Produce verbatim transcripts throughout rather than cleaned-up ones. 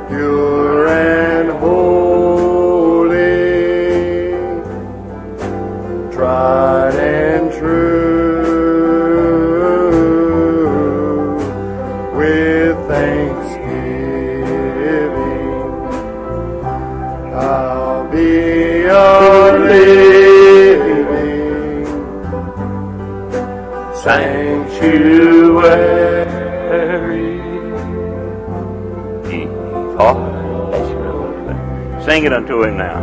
pure and holy, tried and true, with thanksgiving, I'll be a living sanctuary. Sing it unto him now.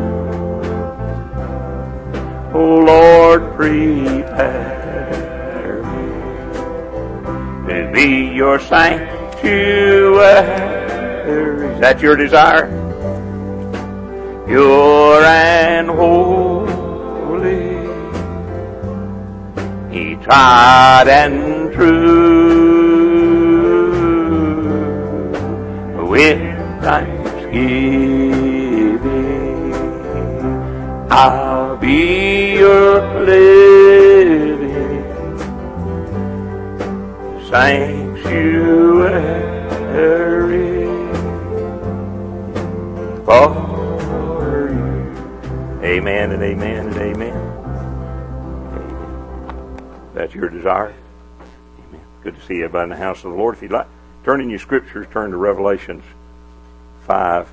Oh Lord, prepare me to be your sanctuary. Is that your desire? Pure and holy, He tried and true, with thanksgiving I'll be your living sanctuary for you. Amen and amen and amen. Amen. That's your desire. Amen. Good to see everybody in the house of the Lord. If you'd like, turn in your scriptures, turn to Revelations five,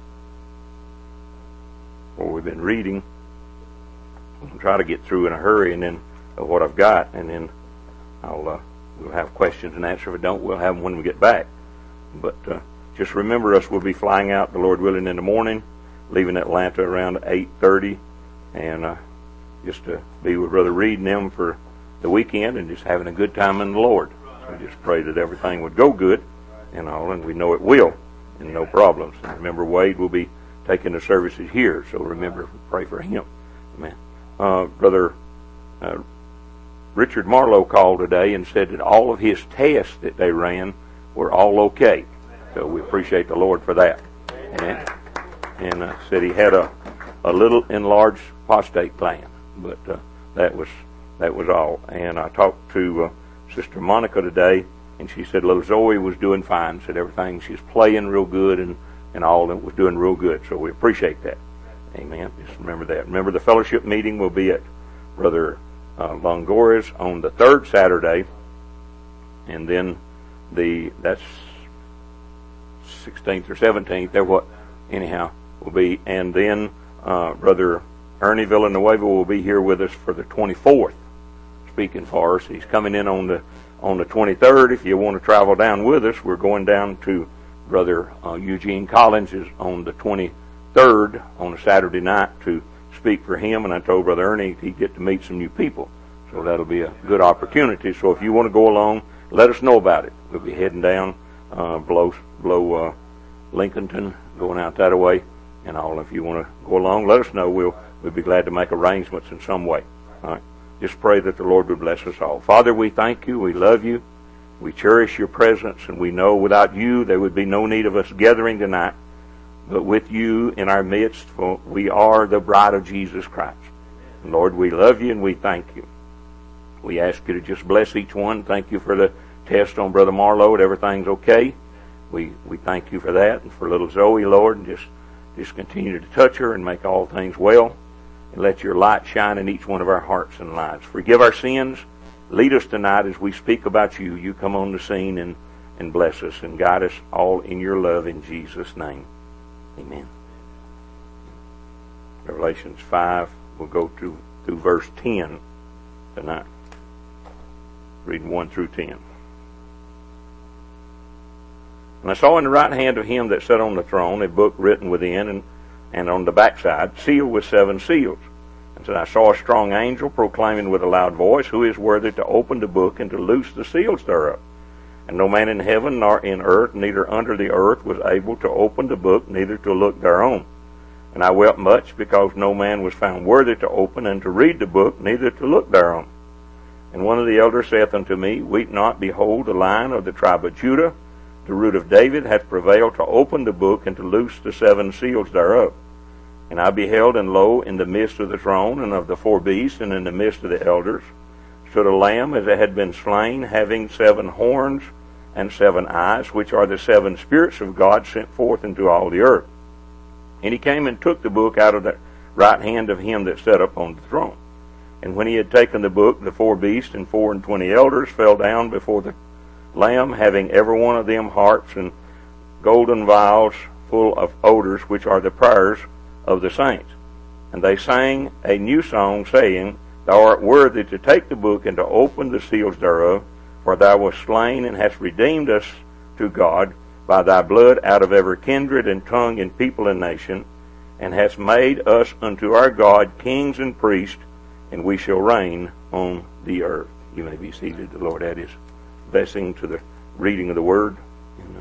where we've been reading. I'll try to get through in a hurry, and then uh, what I've got, and then I'll uh, we'll have questions and answers. If we don't, we'll have them when we get back. But uh, just remember us, we'll be flying out, the Lord willing, in the morning, leaving Atlanta around eight thirty, and uh, just to be with Brother Reed and them for the weekend, and just having a good time in the Lord. So we just pray that everything would go good, and all, and we know it will, and no problems. And remember, Wade will be taking the services here, so remember, pray for him. Amen. Uh, Brother uh, Richard Marlowe called today and said that all of his tests that they ran were all okay. So we appreciate the Lord for that. Amen. And uh, said he had a, a little enlarged prostate gland, but uh, that was that was all. And I talked to uh, Sister Monica today, and she said little Zoe was doing fine. Said everything, she's playing real good and, and all, and was doing real good. So we appreciate that. Amen. Just remember that. Remember, the fellowship meeting will be at Brother uh, Longoria's on the third Saturday, and then the that's sixteenth or seventeenth. There, what? Anyhow, will be, and then uh, Brother Ernie Villanueva will be here with us for the twenty-fourth, speaking for us. He's coming in on the on the twenty-third. If you want to travel down with us, we're going down to Brother uh, Eugene Collins is on the twenty-third on a Saturday night to speak for him, and I told Brother Ernie he'd get to meet some new people, so that'll be a good opportunity. So if you want to go along, let us know about it. We'll be heading down uh, below, below uh, Lincolnton, going out that way, and all. If you want to go along, let us know. We'll we'll be glad to make arrangements in some way. All right. Just pray that the Lord would bless us all. Father, we thank you. We love you. We cherish your presence, and we know without you there would be no need of us gathering tonight. But with you in our midst, for we are the bride of Jesus Christ. And Lord, we love you and we thank you. We ask you to just bless each one. Thank you for the test on Brother Marlowe, that everything's okay. We we thank you for that, and for little Zoe, Lord, and just, just continue to touch her and make all things well. And let your light shine in each one of our hearts and lives. Forgive our sins. Lead us tonight as we speak about you. You come on the scene and, and bless us and guide us all in your love in Jesus' name. Amen. Revelations five, we'll go to through verse ten tonight. Reading one through ten. And I saw in the right hand of him that sat on the throne a book written within and, and on the backside, sealed with seven seals. And said, I saw a strong angel proclaiming with a loud voice, Who is worthy to open the book and to loose the seals thereof? And no man in heaven, nor in earth, neither under the earth, was able to open the book, neither to look thereon. And I wept much, because no man was found worthy to open and to read the book, neither to look thereon. And one of the elders saith unto me, Weep not, behold, the Lion of the tribe of Judah, the root of David, hath prevailed to open the book and to loose the seven seals thereof. And I beheld, and lo, in the midst of the throne and of the four beasts, and in the midst of the elders, stood a lamb as it had been slain, having seven horns and seven eyes, which are the seven spirits of God sent forth into all the earth. And he came and took the book out of the right hand of him that sat upon the throne. And when he had taken the book, the four beasts and four and twenty elders fell down before the Lamb, having every one of them harps and golden vials full of odors, which are the prayers of the saints. And they sang a new song, saying, Thou art worthy to take the book and to open the seals thereof, for thou wast slain and hast redeemed us to God by thy blood out of every kindred and tongue and people and nation, and hast made us unto our God kings and priests, and we shall reign on the earth. You may be seated. The Lord add his blessing to the reading of the word. And,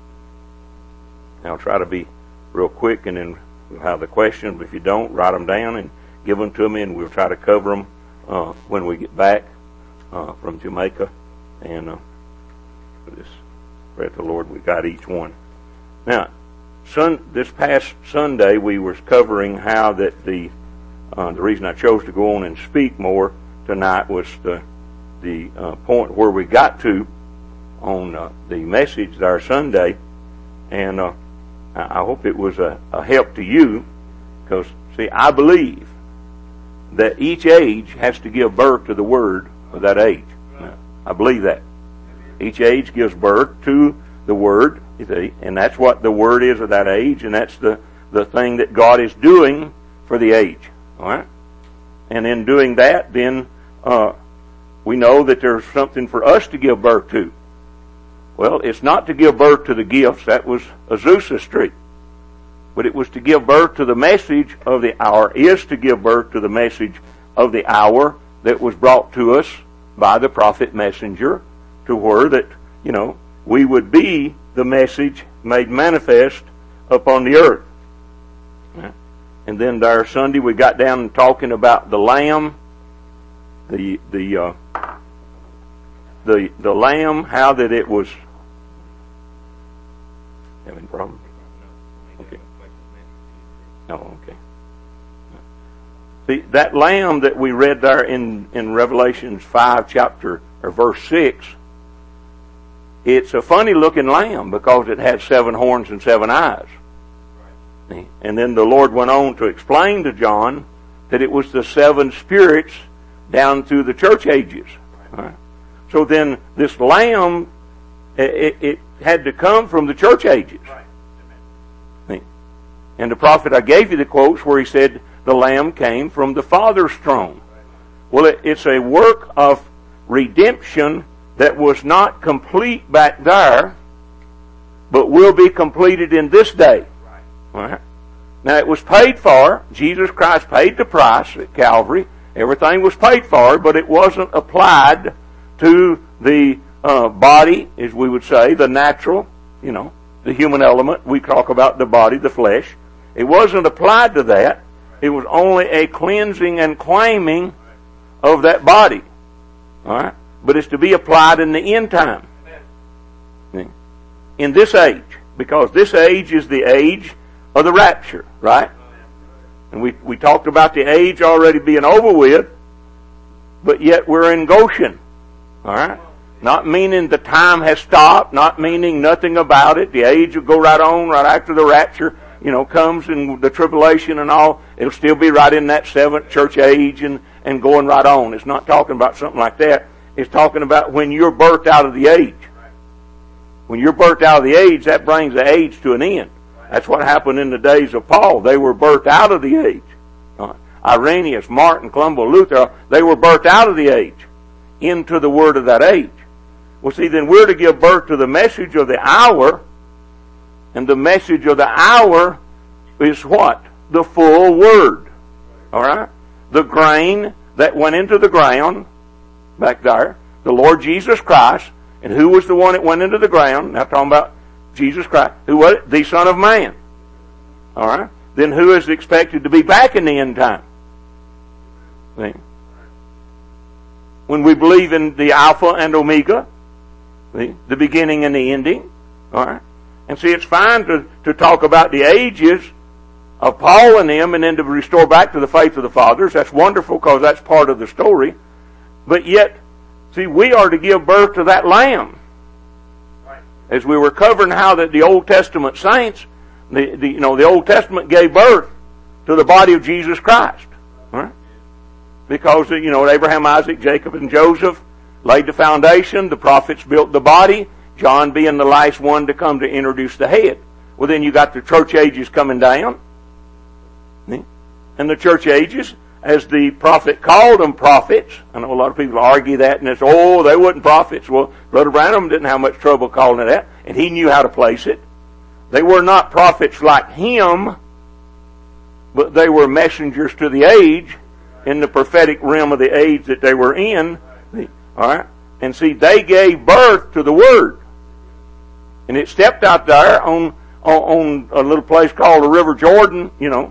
uh, I'll try to be real quick, and then we'll have the questions. But if you don't, write them down and give them to me, and we'll try to cover them uh, when we get back uh, from Jamaica. And uh, just pray to the Lord we got each one. Now, sun, this past Sunday we were covering how that the uh, the reason I chose to go on and speak more tonight was the the uh, point where we got to on uh, the message there Sunday, and uh, I hope it was a, a help to you, because see, I believe that each age has to give birth to the word of that age. Now, I believe that each age gives birth to the word, you see, and that's what the word is of that age, and that's the the thing that God is doing for the age. All right, and in doing that, then uh, we know that there's something for us to give birth to. Well, it's not to give birth to the gifts. That was Azusa Street. But it was to give birth to the message of the hour, is to give birth to the message of the hour that was brought to us by the prophet messenger, to where that, you know, we would be the message made manifest upon the earth. And then there Sunday we got down talking about the Lamb, the the uh, the the Lamb, how that it was. Having problems? Okay. Oh, okay. See, that Lamb that we read there in in Revelations five, chapter or verse six. It's a funny looking lamb because it had seven horns and seven eyes. And then the Lord went on to explain to John that it was the seven spirits down through the church ages. Right. So then this lamb, it, it had to come from the church ages. Right. And the prophet, I gave you the quotes where he said the lamb came from the Father's throne. Well, it, it's a work of redemption that was not complete back there, but will be completed in this day. Right. Now, it was paid for. Jesus Christ paid the price at Calvary. Everything was paid for, but it wasn't applied to the uh, body, as we would say, the natural, you know, the human element. We talk about the body, the flesh. It wasn't applied to that. It was only a cleansing and claiming of that body. All right? But it's to be applied in the end time. In this age. Because this age is the age of the rapture, right? And we we talked about the age already being over with, but yet we're in Goshen. All right? Not meaning the time has stopped, not meaning nothing about it. The age will go right on, right after the rapture, you know, comes and the tribulation and all. It'll still be right in that seventh church age and, and going right on. It's not talking about something like that. It's talking about when you're birthed out of the age. When you're birthed out of the age, that brings the age to an end. That's what happened in the days of Paul. They were birthed out of the age. Right. Irenaeus, Martin, Columba, Luther, they were birthed out of the age into the word of that age. Well, see, then we're to give birth to the message of the hour, and the message of the hour is what? The full word. All right? The grain that went into the ground back there, the Lord Jesus Christ, and who was the one that went into the ground? Now talking about Jesus Christ. Who was it? The Son of Man. All right? Then who is expected to be back in the end time? See? When we believe in the Alpha and Omega, see? The beginning and the ending. All right? And see, it's fine to, to talk about the ages of Paul and them and then to restore back to the faith of the fathers. That's wonderful because that's part of the story. But yet, see, we are to give birth to that Lamb. as we were covering how that the Old Testament saints, the, the you know the Old Testament gave birth to the body of Jesus Christ, right? Because you know Abraham, Isaac, Jacob, and Joseph laid the foundation. The prophets built the body. John being the last one to come to introduce the head. Well, then you got the church ages coming down, and the church ages, as the prophet called them prophets. I know a lot of people argue that, and it's, oh, they wasn't prophets. Well, Brother Branham didn't have much trouble calling it that, and he knew how to place it. They were not prophets like him, but they were messengers to the age, in the prophetic realm of the age that they were in. All right? And see, they gave birth to the Word. And it stepped out there on, on, on a little place called the River Jordan, you know,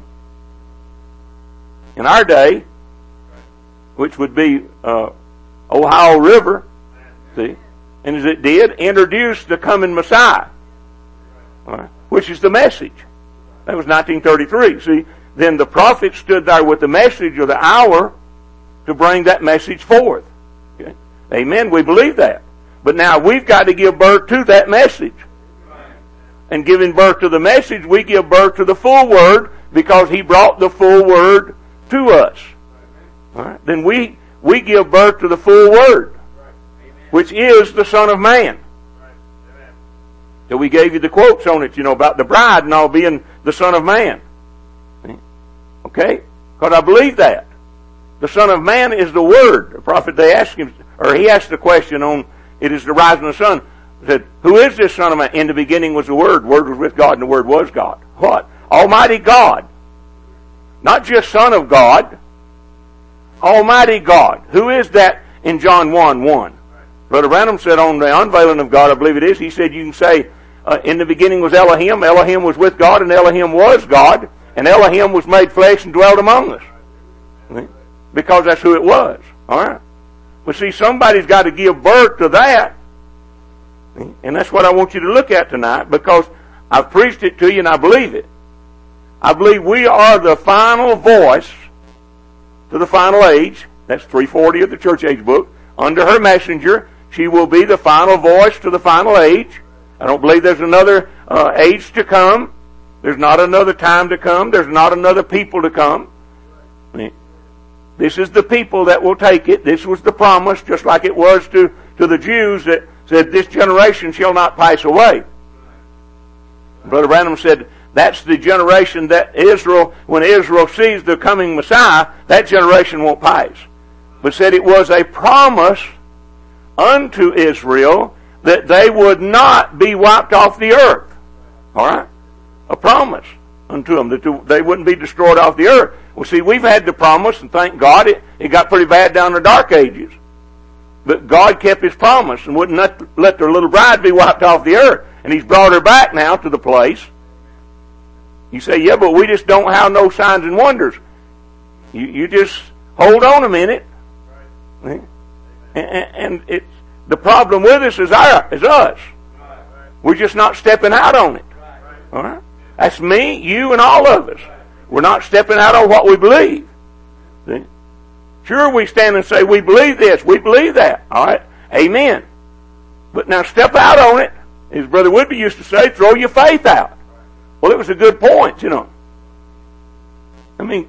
in our day, which would be uh, Ohio River, see, and as it did, introduced the coming Messiah, all right, which is the message. That was nineteen thirty-three. See, then the prophet stood there with the message of the hour to bring that message forth. Okay? Amen. We believe that. But now we've got to give birth to that message. And giving birth to the message, we give birth to the full Word, because He brought the full Word to us. All right? Then we, we give birth to the full Word, which is the Son of Man. So we gave you the quotes on it, you know, about the bride and all being the Son of Man. Okay? Because I believe that. The Son of Man is the Word. The prophet, they asked him, or he asked the question on, it is the rising of the sun. He said, who is this Son of Man? In the beginning was the Word. The Word was with God, and the Word was God. What? Almighty God. Not just Son of God. Almighty God. Who is that in John one one? Brother Branham said on the unveiling of God, I believe it is, he said you can say, uh, in the beginning was Elohim, Elohim was with God, and Elohim was God, and Elohim was made flesh and dwelt among us. Because that's who it was. Alright? But see, somebody's got to give birth to that. And that's what I want you to look at tonight, because I've preached it to you and I believe it. I believe we are the final voice to the final age. That's three forty of the Church Age book. Under her messenger, she will be the final voice to the final age. I don't believe there's another uh, age to come. There's not another time to come. There's not another people to come. This is the people that will take it. This was the promise, just like it was to, to the Jews that said, this generation shall not pass away. Brother Branham said, that's the generation that Israel, when Israel sees the coming Messiah, that generation won't pass. But said it was a promise unto Israel that they would not be wiped off the earth. Alright? A promise unto them that they wouldn't be destroyed off the earth. Well, see, we've had the promise, and thank God it, it got pretty bad down in the dark ages. But God kept His promise and wouldn't let, let their little bride be wiped off the earth. And He's brought her back now to the place. You say, yeah, but we just don't have no signs and wonders. You, you just hold on a minute. Right. And, and it's, the problem with us is, our, is us. Right. We're just not stepping out on it. Right. All right? That's me, you, and all of us. We're not stepping out on what we believe. See? Sure, we stand and say, we believe this, we believe that. All right? Amen. But now step out on it. As Brother Woodby used to say, throw your faith out. Well, it was a good point, you know. I mean,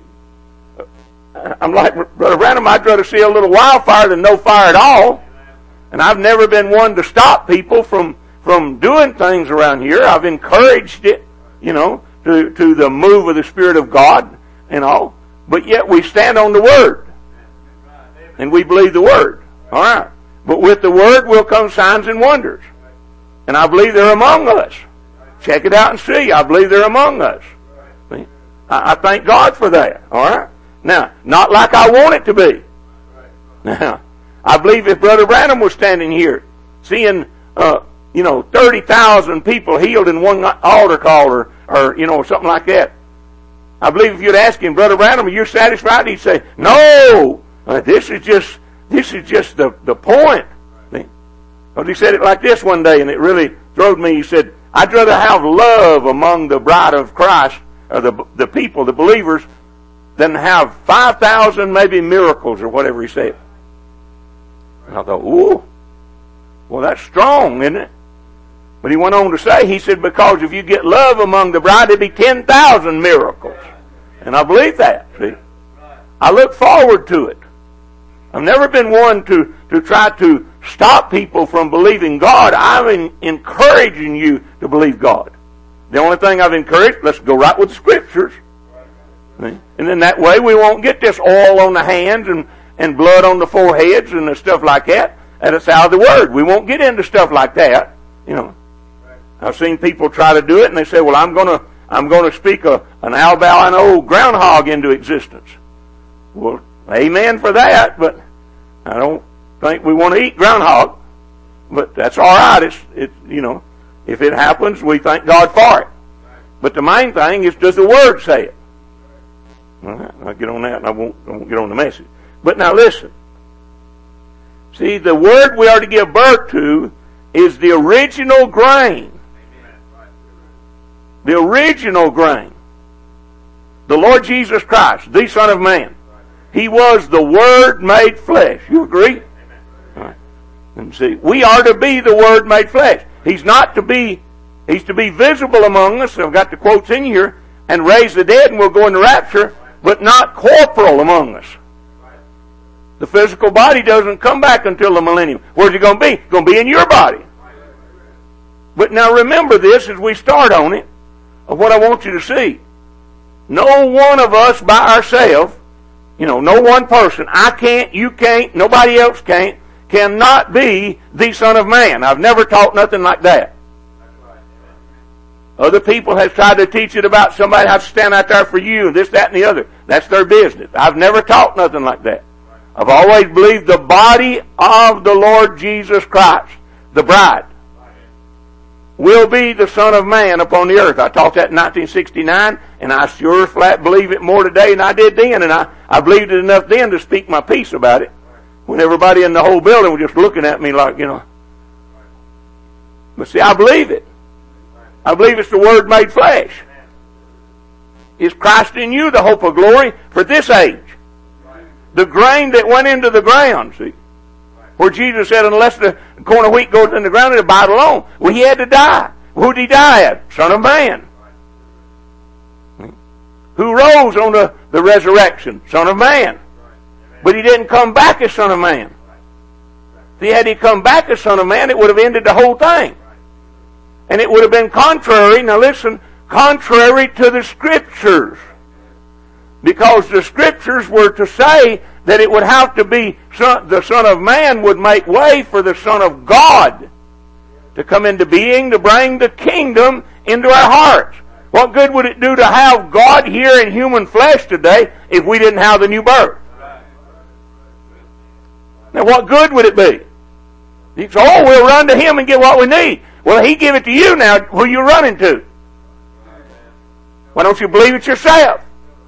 I'm like Brother Branham, I'd rather see a little wildfire than no fire at all. And I've never been one to stop people from, from doing things around here. I've encouraged it, you know, to, to the move of the Spirit of God and all. But yet we stand on the Word. And we believe the Word. Alright. But with the Word will come signs and wonders. And I believe they're among us. Check it out and see. I believe they're among us. See? I, I thank God for that. Alright? Now, not like I want it to be. Now, I believe if Brother Branham was standing here, seeing, uh, you know, thirty thousand people healed in one altar call or, or, you know, something like that. I believe if you'd ask him, Brother Branham, are you satisfied? He'd say, no! Uh, this is just, this is just the, the point. Because he said it like this one day, and it really throwed me. He said, I'd rather have love among the bride of Christ, or the, the people, the believers, than have five thousand maybe miracles, or whatever he said. And I thought, ooh, well, that's strong, isn't it? But he went on to say, he said, because if you get love among the bride, there'd be ten thousand miracles. And I believe that, see. I look forward to it. I've never been one to, to try to stop people from believing God. I'm in, encouraging you to believe God. The only thing I've encouraged, let's go right with the Scriptures. See? And then that way we won't get this oil on the hands and, and blood on the foreheads and the stuff like that. And it's out of the Word. We won't get into stuff like that. You know, I've seen people try to do it and they say, well, I'm going to I'm going to speak a, an albino groundhog into existence. Well, amen for that, but I don't think we want to eat groundhog. But that's all right. It's, it, you know, if it happens, we thank God for it. But the main thing is, does the Word say it? All right, I'll get on that and I won't, I won't get on the message. But now listen. See, the Word we are to give birth to is the original grain. The original grain. The Lord Jesus Christ, the Son of Man. He was the Word made flesh. You agree? All right. And see, we are to be the Word made flesh. He's not to be, He's to be visible among us. I've got the quotes in here. And raise the dead and we'll go into rapture, but not corporal among us. The physical body doesn't come back until the millennium. Where's it going to be? It's going to be in your body. But now remember this as we start on it, of what I want you to see. No one of us by ourselves, you know, no one person, I can't, you can't, nobody else can't, cannot be the Son of Man. I've never taught nothing like that. Other people have tried to teach it about somebody has to stand out there for you, and this, that, and the other. That's their business. I've never taught nothing like that. I've always believed the body of the Lord Jesus Christ, the bride, will be the Son of Man upon the earth. I taught that in nineteen sixty-nine, and I sure flat believe it more today than I did then, and I, I believed it enough then to speak my piece about it, when everybody in the whole building was just looking at me like, you know. But see, I believe it. I believe it's the Word made flesh. Is Christ in you the hope of glory for this age? The grain that went into the ground, see. Where Jesus said, unless the corn of wheat goes in the ground, it'll abide alone. Well, He had to die. Who did He die at? Son of Man. Who rose on the, the resurrection? Son of Man. But He didn't come back as Son of Man. See, had He come back as Son of Man, it would have ended the whole thing. And it would have been contrary, now listen, contrary to the Scriptures. Because the Scriptures were to say that it would have to be son, the Son of Man would make way for the Son of God to come into being, to bring the kingdom into our hearts. What good would it do to have God here in human flesh today if we didn't have the new birth? Now what good would it be? You say, oh, we'll run to Him and get what we need. Well, He give it to you now. Who are you running to? Why don't you believe it yourself?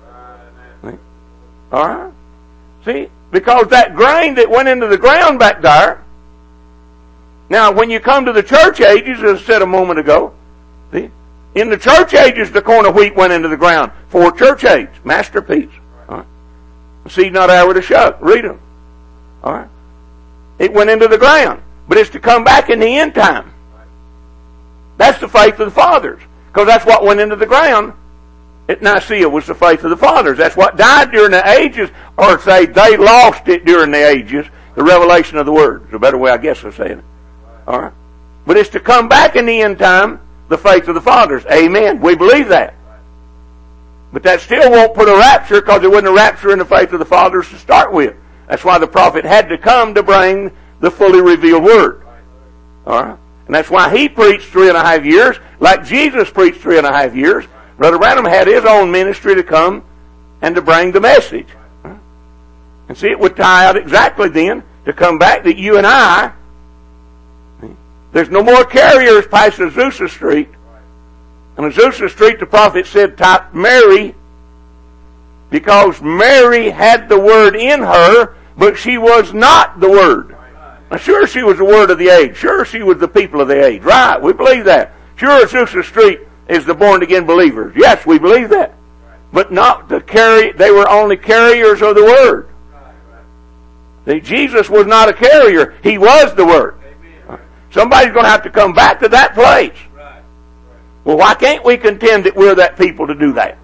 All right? See? Because that grain that went into the ground back there. Now, when you come to the church ages, as I said a moment ago, see? In the church ages, the corn of wheat went into the ground. For church age. Masterpiece. All right? The seed not hour to shuck. Read them. All right? It went into the ground. But it's to come back in the end time. That's the faith of the fathers. Because that's what went into the ground at Nicaea was the faith of the fathers. That's what died during the ages, or say they lost it during the ages, the revelation of the Word. It's a better way, I guess, of saying it. All right? But it's to come back in the end time, the faith of the fathers. Amen. We believe that. But that still won't put a rapture, because there wasn't a rapture in the faith of the fathers to start with. That's why the prophet had to come to bring the fully revealed Word. All right? And that's why he preached three and a half years, like Jesus preached three and a half years. Brother Branham had his own ministry to come and to bring the message. And see, it would tie out exactly then to come back that you and I, there's no more carriers past Azusa Street. And Azusa Street, the prophet said, type Mary, because Mary had the Word in her, but she was not the Word. Now, sure, she was the Word of the age. Sure, she was the people of the age. Right, we believe that. Sure, Azusa Street is the born-again believers. Yes, we believe that. But not to carry, they were only carriers of the Word. See, Jesus was not a carrier. He was the Word. Somebody's going to have to come back to that place. Well, why can't we contend that we're that people to do that?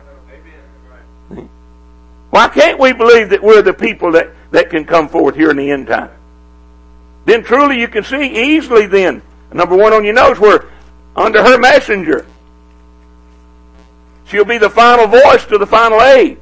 Why can't we believe that we're the people that, that can come forth here in the end time? Then truly you can see easily then, number one on your notes, we're under her messenger. She'll be the final voice to the final age.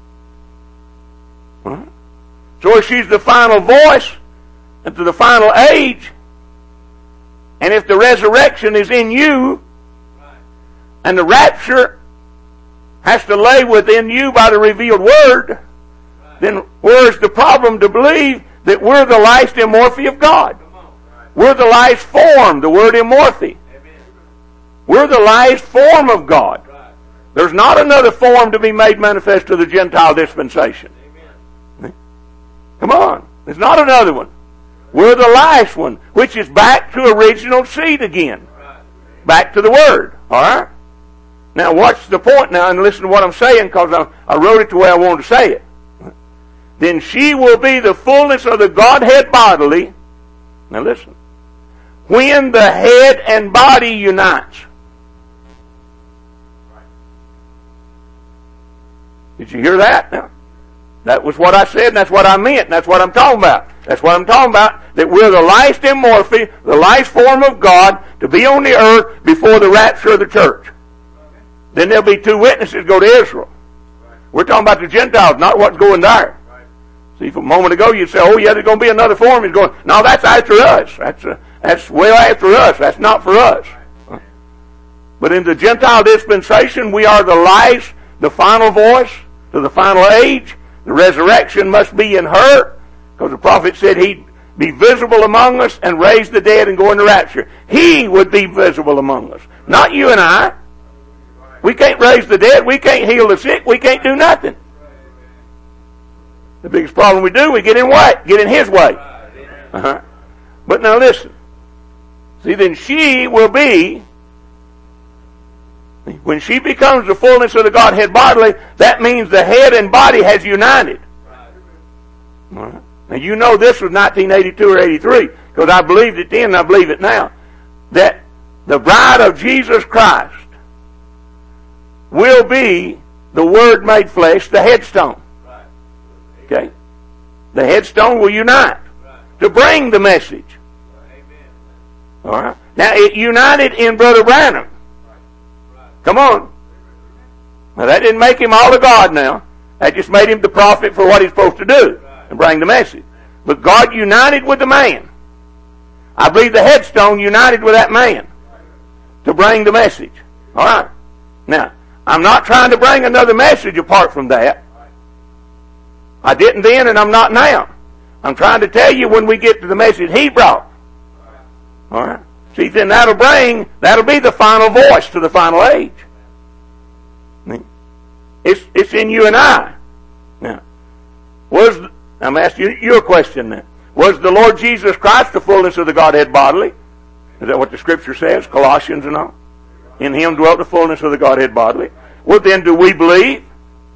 Huh? So if she's the final voice and to the final age, and if the resurrection is in you, and the rapture has to lay within you by the revealed word, then where's the problem to believe that we're the last immorphe of God? We're the last form, the word immorphe. We're the last form of God. There's not another form to be made manifest to the Gentile dispensation. Come on. There's not another one. We're the last one, which is back to original seed again. Back to the Word. Alright? Now watch the point now and listen to what I'm saying, because I, I wrote it the way I wanted to say it. Then she will be the fullness of the Godhead bodily. Now listen. When the head and body unites. Did you hear that? Now, that was what I said, and that's what I meant, and that's what I'm talking about. That's what I'm talking about, that we're the last immorphe, the last form of God to be on the earth before the rapture of the church. Then there'll be two witnesses go to Israel. We're talking about the Gentiles, not what's going there. See, from a moment ago you'd say, oh yeah, there's going to be another form. He's going, no, that's after us. That's, uh, that's well after us. That's not for us. But in the Gentile dispensation, we are the last, the final voice to the final age. The resurrection must be in her, because the prophet said he'd be visible among us and raise the dead and go into rapture. He would be visible among us, not you and I. We can't raise the dead. We can't heal the sick. We can't do nothing. The biggest problem we do, we get in what? Get in His way. Uh-huh. But now listen. See, then she will be, when she becomes the fullness of the Godhead bodily, that means the head and body has united. All right. Now you know this was nineteen eighty-two or eighty-three, because I believed it then and I believe it now, that the bride of Jesus Christ will be the Word made flesh, the headstone. Okay? The headstone will unite to bring the message. All right? Now it united in Brother Branham. Come on. Now that didn't make him all of God now. That just made him the prophet for what he's supposed to do and bring the message. But God united with the man. I believe the headstone united with that man to bring the message. All right. Now, I'm not trying to bring another message apart from that. I didn't then and I'm not now. I'm trying to tell you when we get to the message He brought. All right. See, then that'll bring, that'll be the final voice to the final age. It's, it's in you and I. Now, was, I'm asking you your question now. Was the Lord Jesus Christ the fullness of the Godhead bodily? Is that what the Scripture says? Colossians and all? In Him dwelt the fullness of the Godhead bodily. Well then, do we believe?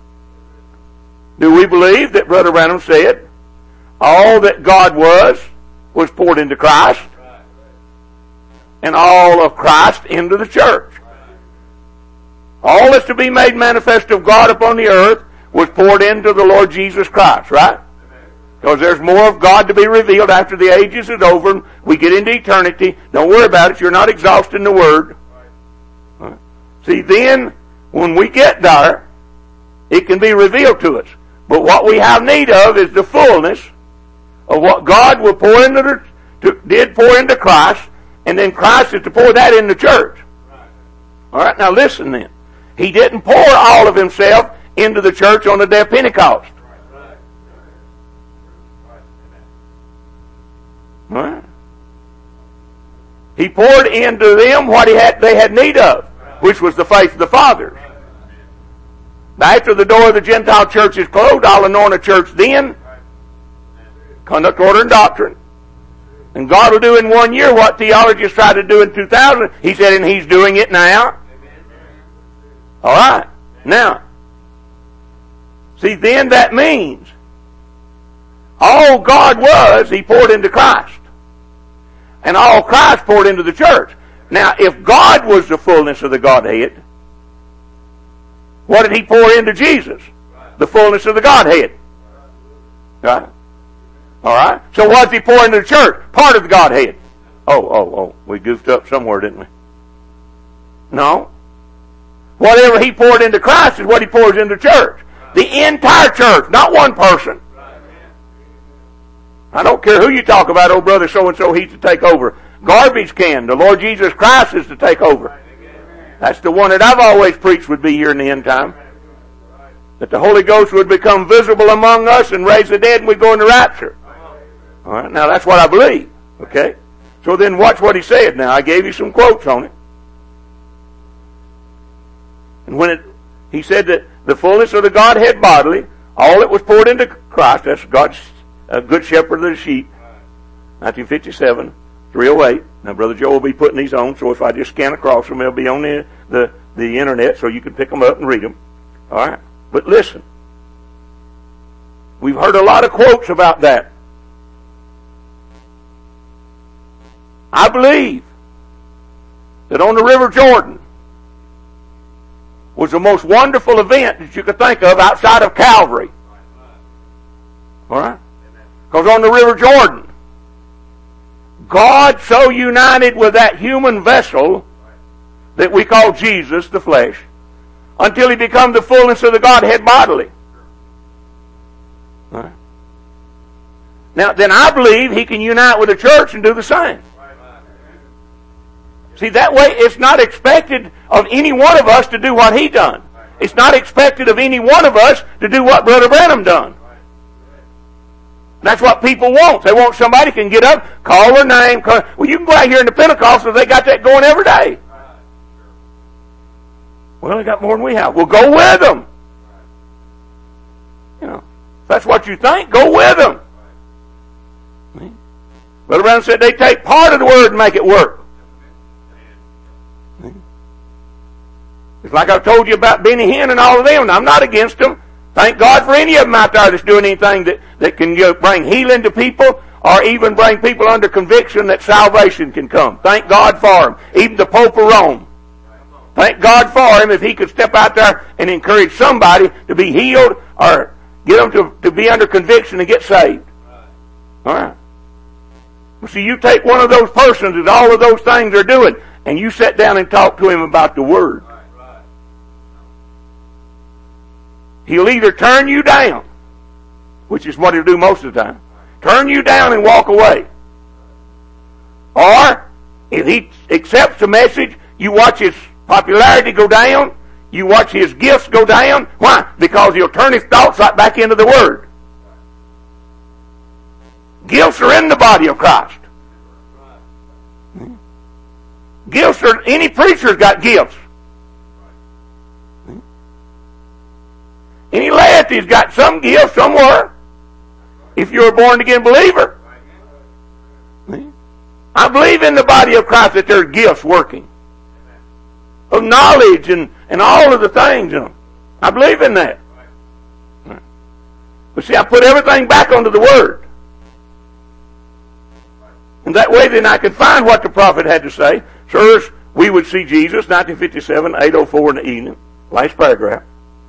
Do we believe that Brother Branham said all that God was, was poured into Christ? And all of Christ into the church. All that's to be made manifest of God upon the earth was poured into the Lord Jesus Christ, right? Because there's more of God to be revealed after the ages is over and we get into eternity. Don't worry about it. You're not exhausting the Word. Right. See, then, when we get there, it can be revealed to us. But what we have need of is the fullness of what God will pour into the, to, did pour into Christ, and then Christ is to pour that in the church. All right, now listen then. He didn't pour all of Himself into the church on the day of Pentecost. All right. He poured into them what he had, they had need of, which was the faith of the fathers. After the door of the Gentile church is closed, I'll anoint a church then. Conduct, order, and doctrine. And God will do in one year what theologians tried to do in two thousand. He said, and He's doing it now. All right. Now, see, then that means all God was, He poured into Christ. and all Christ poured into the church. Now, if God was the fullness of the Godhead, what did He pour into Jesus? The fullness of the Godhead. Right? All right? So what did He pour into the church? Part of the Godhead. Oh, oh, oh. We goofed up somewhere, didn't we? No. Whatever He poured into Christ is what He pours into the church. The entire church, not one person. I don't care who you talk about, oh brother so-and-so, he's to take over. Garbage can. The Lord Jesus Christ is to take over. That's the one that I've always preached would be here in the end time. That the Holy Ghost would become visible among us and raise the dead and we'd go in the rapture. All right, now that's what I believe. Okay? So then watch what he said now. I gave you some quotes on it. And when it, he said that the fullness of the Godhead bodily, all that was poured into Christ, that's God's uh, good shepherd of the sheep, nineteen fifty-seven, three oh eight. Now, Brother Joe will be putting these on, so if I just scan across them, they'll be on the, the, the internet so you can pick them up and read them. All right? But listen. We've heard a lot of quotes about that. I believe that on the River Jordan was the most wonderful event that you could think of outside of Calvary. All right? Because on the River Jordan, God so united with that human vessel that we call Jesus, the flesh, until He become the fullness of the Godhead bodily. All right? Now, then I believe He can unite with the church and do the same. See, that way it's not expected of any one of us to do what He done. It's not expected of any one of us to do what Brother Branham done. That's what people want. They want somebody who can get up, call their name. Call, well, you can go out here in the Pentecostals, they got that going every day. Well, they got more than we have. Well, go with them. You know, if that's what you think, go with them. Brother Branham said they take part of the Word and make it work. It's like I've told you about Benny Hinn and all of them. I'm not against them. Thank God for any of them out there that's doing anything that, that can you know, bring healing to people or even bring people under conviction that salvation can come. Thank God for him. Even the Pope of Rome. Thank God for him if he could step out there and encourage somebody to be healed or get them to, to be under conviction and get saved. All right. Well, see, you take one of those persons that all of those things are doing and you sit down and talk to him about the Word. He'll either turn you down, which is what he'll do most of the time, turn you down and walk away. Or, if he accepts the message, you watch his popularity go down, you watch his gifts go down. Why? Because he'll turn his thoughts right back into the Word. Gifts are in the body of Christ. Gifts are, any preacher's got gifts. Any laity's got some gift somewhere. If you're a born-again believer. I believe in the body of Christ that there's gifts working. Of knowledge and, and all of the things in them. I believe in that. But see, I put everything back onto the Word. And that way then I could find what the prophet had to say. Sirs, we would see Jesus, nineteen fifty-seven, eight oh four in the evening. Last paragraph.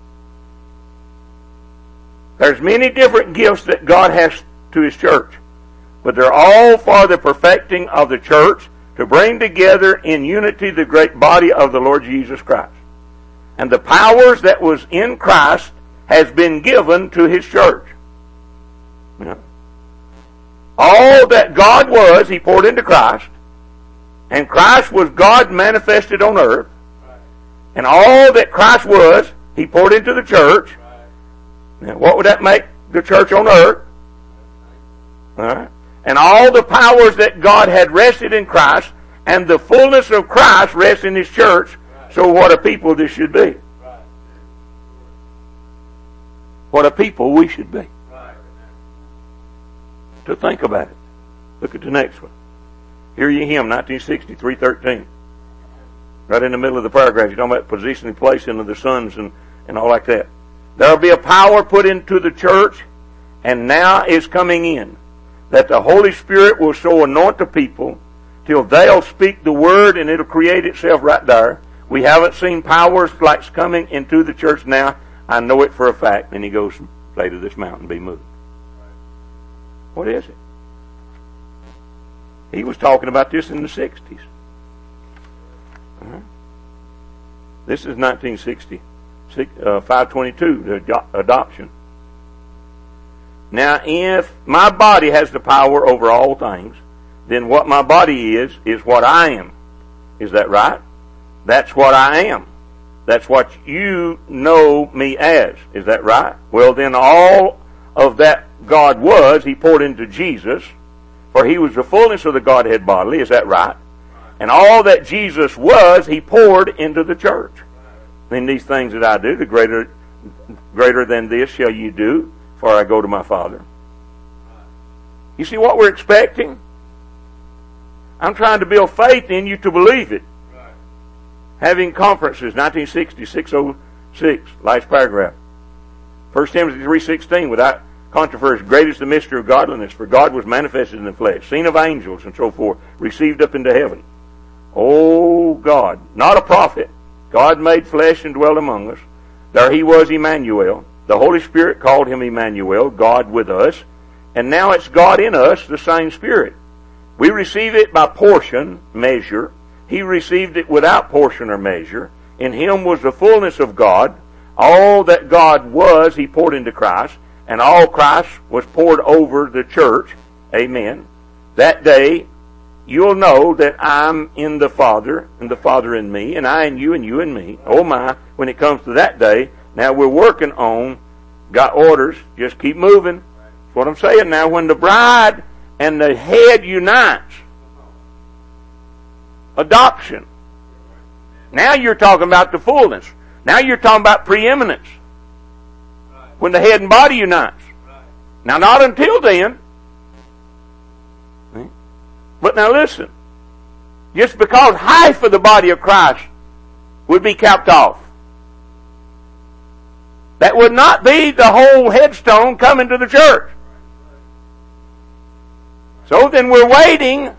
There's many different gifts that God has to His church. But they're all for the perfecting of the church to bring together in unity the great body of the Lord Jesus Christ. And the powers that was in Christ has been given to His church. You know, all that God was, He poured into Christ. And Christ was God manifested on earth. And all that Christ was, He poured into the church. Now, what would that make the church on earth? All right. And all the powers that God had rested in Christ, and the fullness of Christ rests in His church. So what a people this should be. What a people we should be. To think about it. Look at the next one. Hear ye him, nineteen sixty, three thirteen. Right in the middle of the paragraph. You're talking about position and placing of the sons and, and all like that. There will be a power put into the church, and now is coming in, that the Holy Spirit will so anoint the people till they'll speak the word and it'll create itself right there. We haven't seen powers like coming into the church now. I know it for a fact. And he goes, say to this mountain, be moved. What is it? He was talking about this in the sixties. Uh-huh. This is nineteen sixty, uh, five twenty-two, the adoption. Now, if my body has the power over all things, then what my body is, is what I am. Is that right? That's what I am. That's what you know me as. Is that right? Well, then all of that God was, He poured into Jesus, for He was the fullness of the Godhead bodily. Is that right? And all that Jesus was, He poured into the church. Then these things that I do, the greater, greater than this shall you do, for I go to my Father. You see what we're expecting? I'm trying to build faith in you to believe it. Having conferences, nineteen sixty, six oh six, last paragraph. First Timothy three sixteen, without controversy, great is the mystery of godliness, for God was manifested in the flesh, seen of angels and so forth, received up into heaven. Oh God, not a prophet. God made flesh and dwelt among us. There He was, Emmanuel. The Holy Spirit called Him Emmanuel, God with us. And now it's God in us, the same Spirit. We receive it by portion, measure. He received it without portion or measure. In Him was the fullness of God. All that God was, He poured into Christ. And all Christ was poured over the church. Amen. That day, you'll know that I'm in the Father, and the Father in me, and I in you, and you in me. Oh my, when it comes to that day, now we're working on, got orders, just keep moving. That's what I'm saying now. When the bride and the head unites, adoption. Now you're talking about the fullness. Now you're talking about preeminence. When the head and body unites. Now not until then. But now listen. Just because half of the body of Christ would be capped off, that would not be the whole headstone coming to the church. So then we're waiting.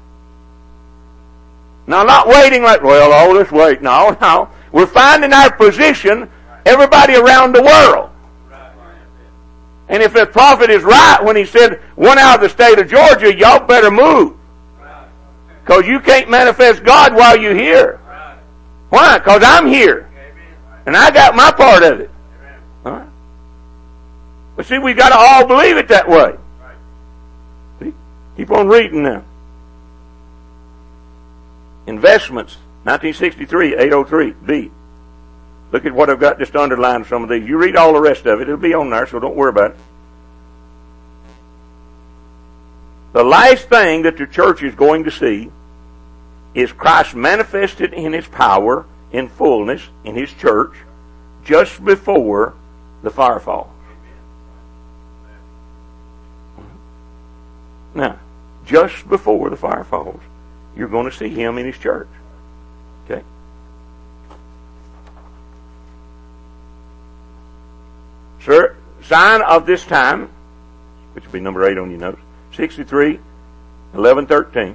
Now, not waiting like, well, oh, let's wait. No, no. We're finding our position, everybody around the world. And if the prophet is right when he said, one out of the state of Georgia, y'all better move. Because you can't manifest God while you're here. Why? Because I'm here. And I got my part of it. All right? But see, we've got to all believe it that way. See? Keep on reading now. Investments, nineteen sixty-three, eight oh three, B. Look at what I've got just underlined some of these. You read all the rest of it. It'll be on there, so don't worry about it. The last thing that the church is going to see is Christ manifested in His power, in fullness, in His church, just before the fire falls. Now, just before the fire falls, you're going to see Him in His church. Okay? Sir, sign of this time, which will be number eight on your notes, sixty-three, eleven, thirteen.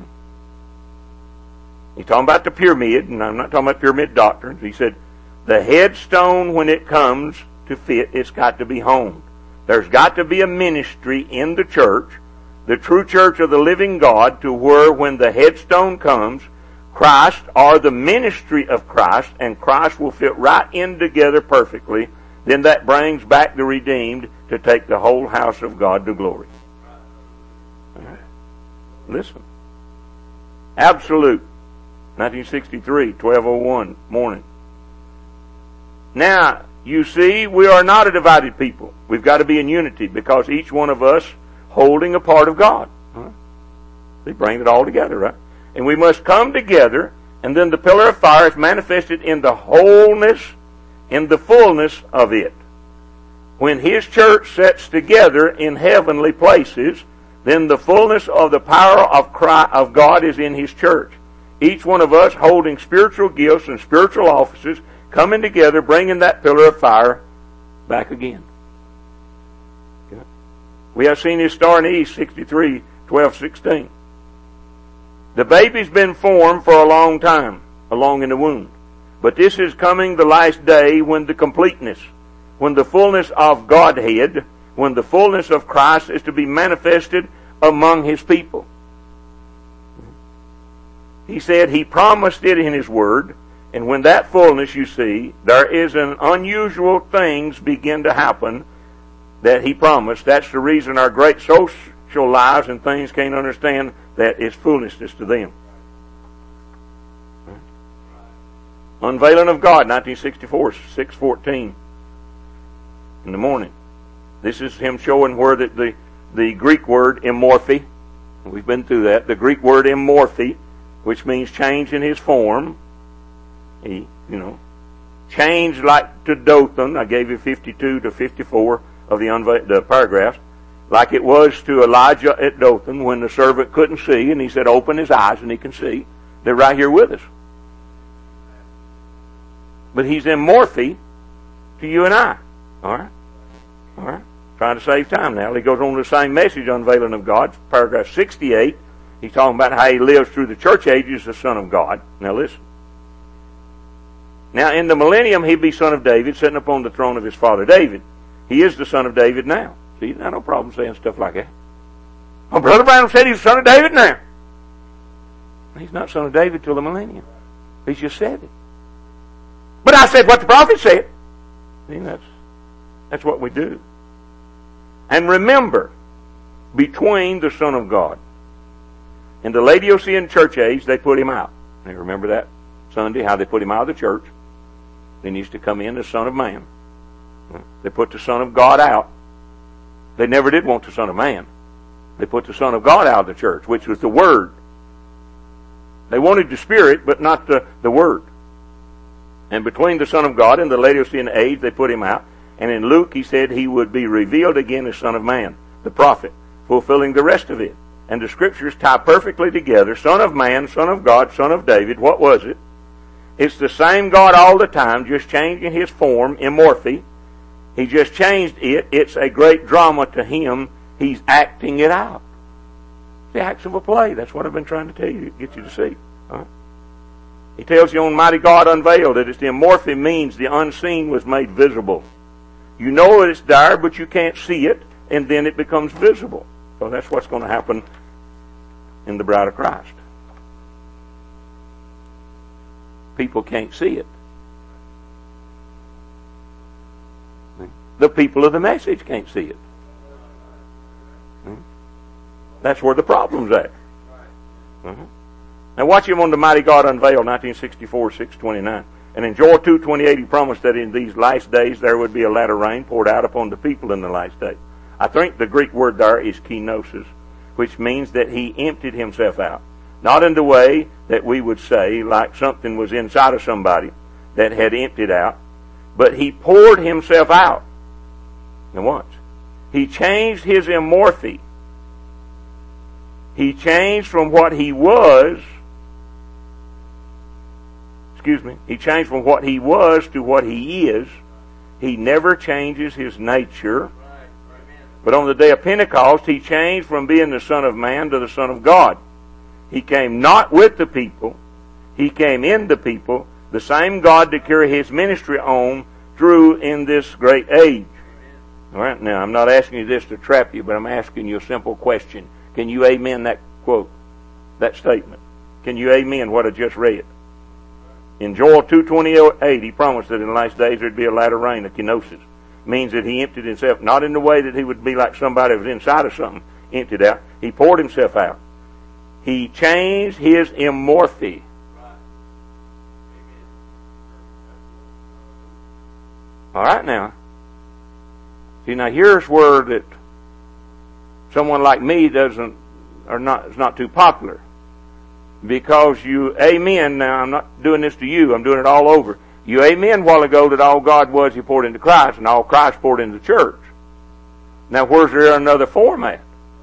He's talking about the pyramid, and I'm not talking about pyramid doctrines. He said, the headstone, when it comes to fit, it's got to be honed. There's got to be a ministry in the church, the true church of the living God, to where when the headstone comes, Christ, or the ministry of Christ, and Christ will fit right in together perfectly. Then that brings back the redeemed to take the whole house of God to glory. Right. Listen. Absolute. nineteen sixty-three, twelve oh one, morning. Now, you see, we are not a divided people. We've got to be in unity because each one of us holding a part of God. Huh? They bring it all together, right? And we must come together, and then the pillar of fire is manifested in the wholeness, in the fullness of it. When His church sets together in heavenly places, then the fullness of the power of Christ, of God is in His church. Each one of us holding spiritual gifts and spiritual offices, coming together, bringing that pillar of fire back again. Okay. We have seen His star in the east, sixty-three, twelve, sixteen. The baby's been formed for a long time, along in the womb. But this is coming the last day when the completeness, when the fullness of Godhead, when the fullness of Christ is to be manifested among His people. He said He promised it in His Word, and when that fullness, you see, there is an unusual things begin to happen that He promised. That's the reason our great social lives and things can't understand that it's foolishness to them. Unveiling of God, nineteen sixty-four, six fourteen in the morning. This is Him showing where the, the, the Greek word immorphe, we've been through that, the Greek word immorphe, which means change in His form. He, you know, changed like to Dothan. I gave you fifty-two to fifty-four of the, unva- the paragraphs. Like it was to Elijah at Dothan when the servant couldn't see, and he said, open his eyes and he can see. They're right here with us. But He's immorphe to you and I. Alright? Alright? Trying to save time now. He goes on to the same message, unveiling of God, paragraph sixty-eight. He's talking about how He lives through the church ages, the Son of God. Now listen. Now in the millennium, He'll be Son of David, sitting upon the throne of His father David. He is the Son of David now. See, I no problem saying stuff like that. Oh, Brother Branham said He's the Son of David now. He's not Son of David till the millennium. He just said it. But I said what the prophet said. See, that's, that's what we do. And remember, between the Son of God and the Laodicean church age, they put Him out. Now, remember that Sunday, how they put Him out of the church. Then He used to come in as Son of Man. They put the Son of God out. They never did want the Son of Man. They put the Son of God out of the church, which was the Word. They wanted the Spirit, but not the, the Word. And between the Son of God and the Laodicean age, they put Him out. And in Luke, He said He would be revealed again as Son of Man, the prophet, fulfilling the rest of it. And the Scriptures tie perfectly together. Son of Man, Son of God, Son of David. What was it? It's the same God all the time, just changing His form, immorphe. He just changed it. It's a great drama to Him. He's acting it out. It's the acts of a play. That's what I've been trying to tell you, get you to see. Huh? He tells you on Mighty God Unveiled that it's the immorphe means the unseen was made visible. You know it's there, but you can't see it, and then it becomes visible. So that's what's going to happen in the bride of Christ. People can't see it. The people of the message can't see it. That's where the problem's at. Uh-huh. Now watch Him on the Mighty God Unveiled, nineteen sixty-four, six twenty-nine. And in Joel two twenty-eight, He promised that in these last days there would be a latter rain poured out upon the people in the last day. I think the Greek word there is kenosis, which means that He emptied Himself out. Not in the way that we would say, like something was inside of somebody that had emptied out, but He poured Himself out. Now watch. He changed His immorphe. He changed from what He was, excuse me, He changed from what He was to what He is. He never changes His nature. But on the day of Pentecost, He changed from being the Son of Man to the Son of God. He came not with the people. He came in the people. The same God to carry His ministry on through in this great age. All right, now I'm not asking you this to trap you, but I'm asking you a simple question. Can you amen that quote, that statement? Can you amen what I just read? In Joel two twenty-eight, He promised that in the last days there'd be a latter rain, a kenosis. Means that He emptied Himself, not in the way that He would be like somebody who was inside of something, emptied out. He poured Himself out. He changed His immorphe. All right now. See, now here's where that someone like me doesn't, or not, is not too popular. Because you amen, now I'm not doing this to you, I'm doing it all over. You amen a while ago that all God was He poured into Christ, and all Christ poured into the church. Now where's there another format?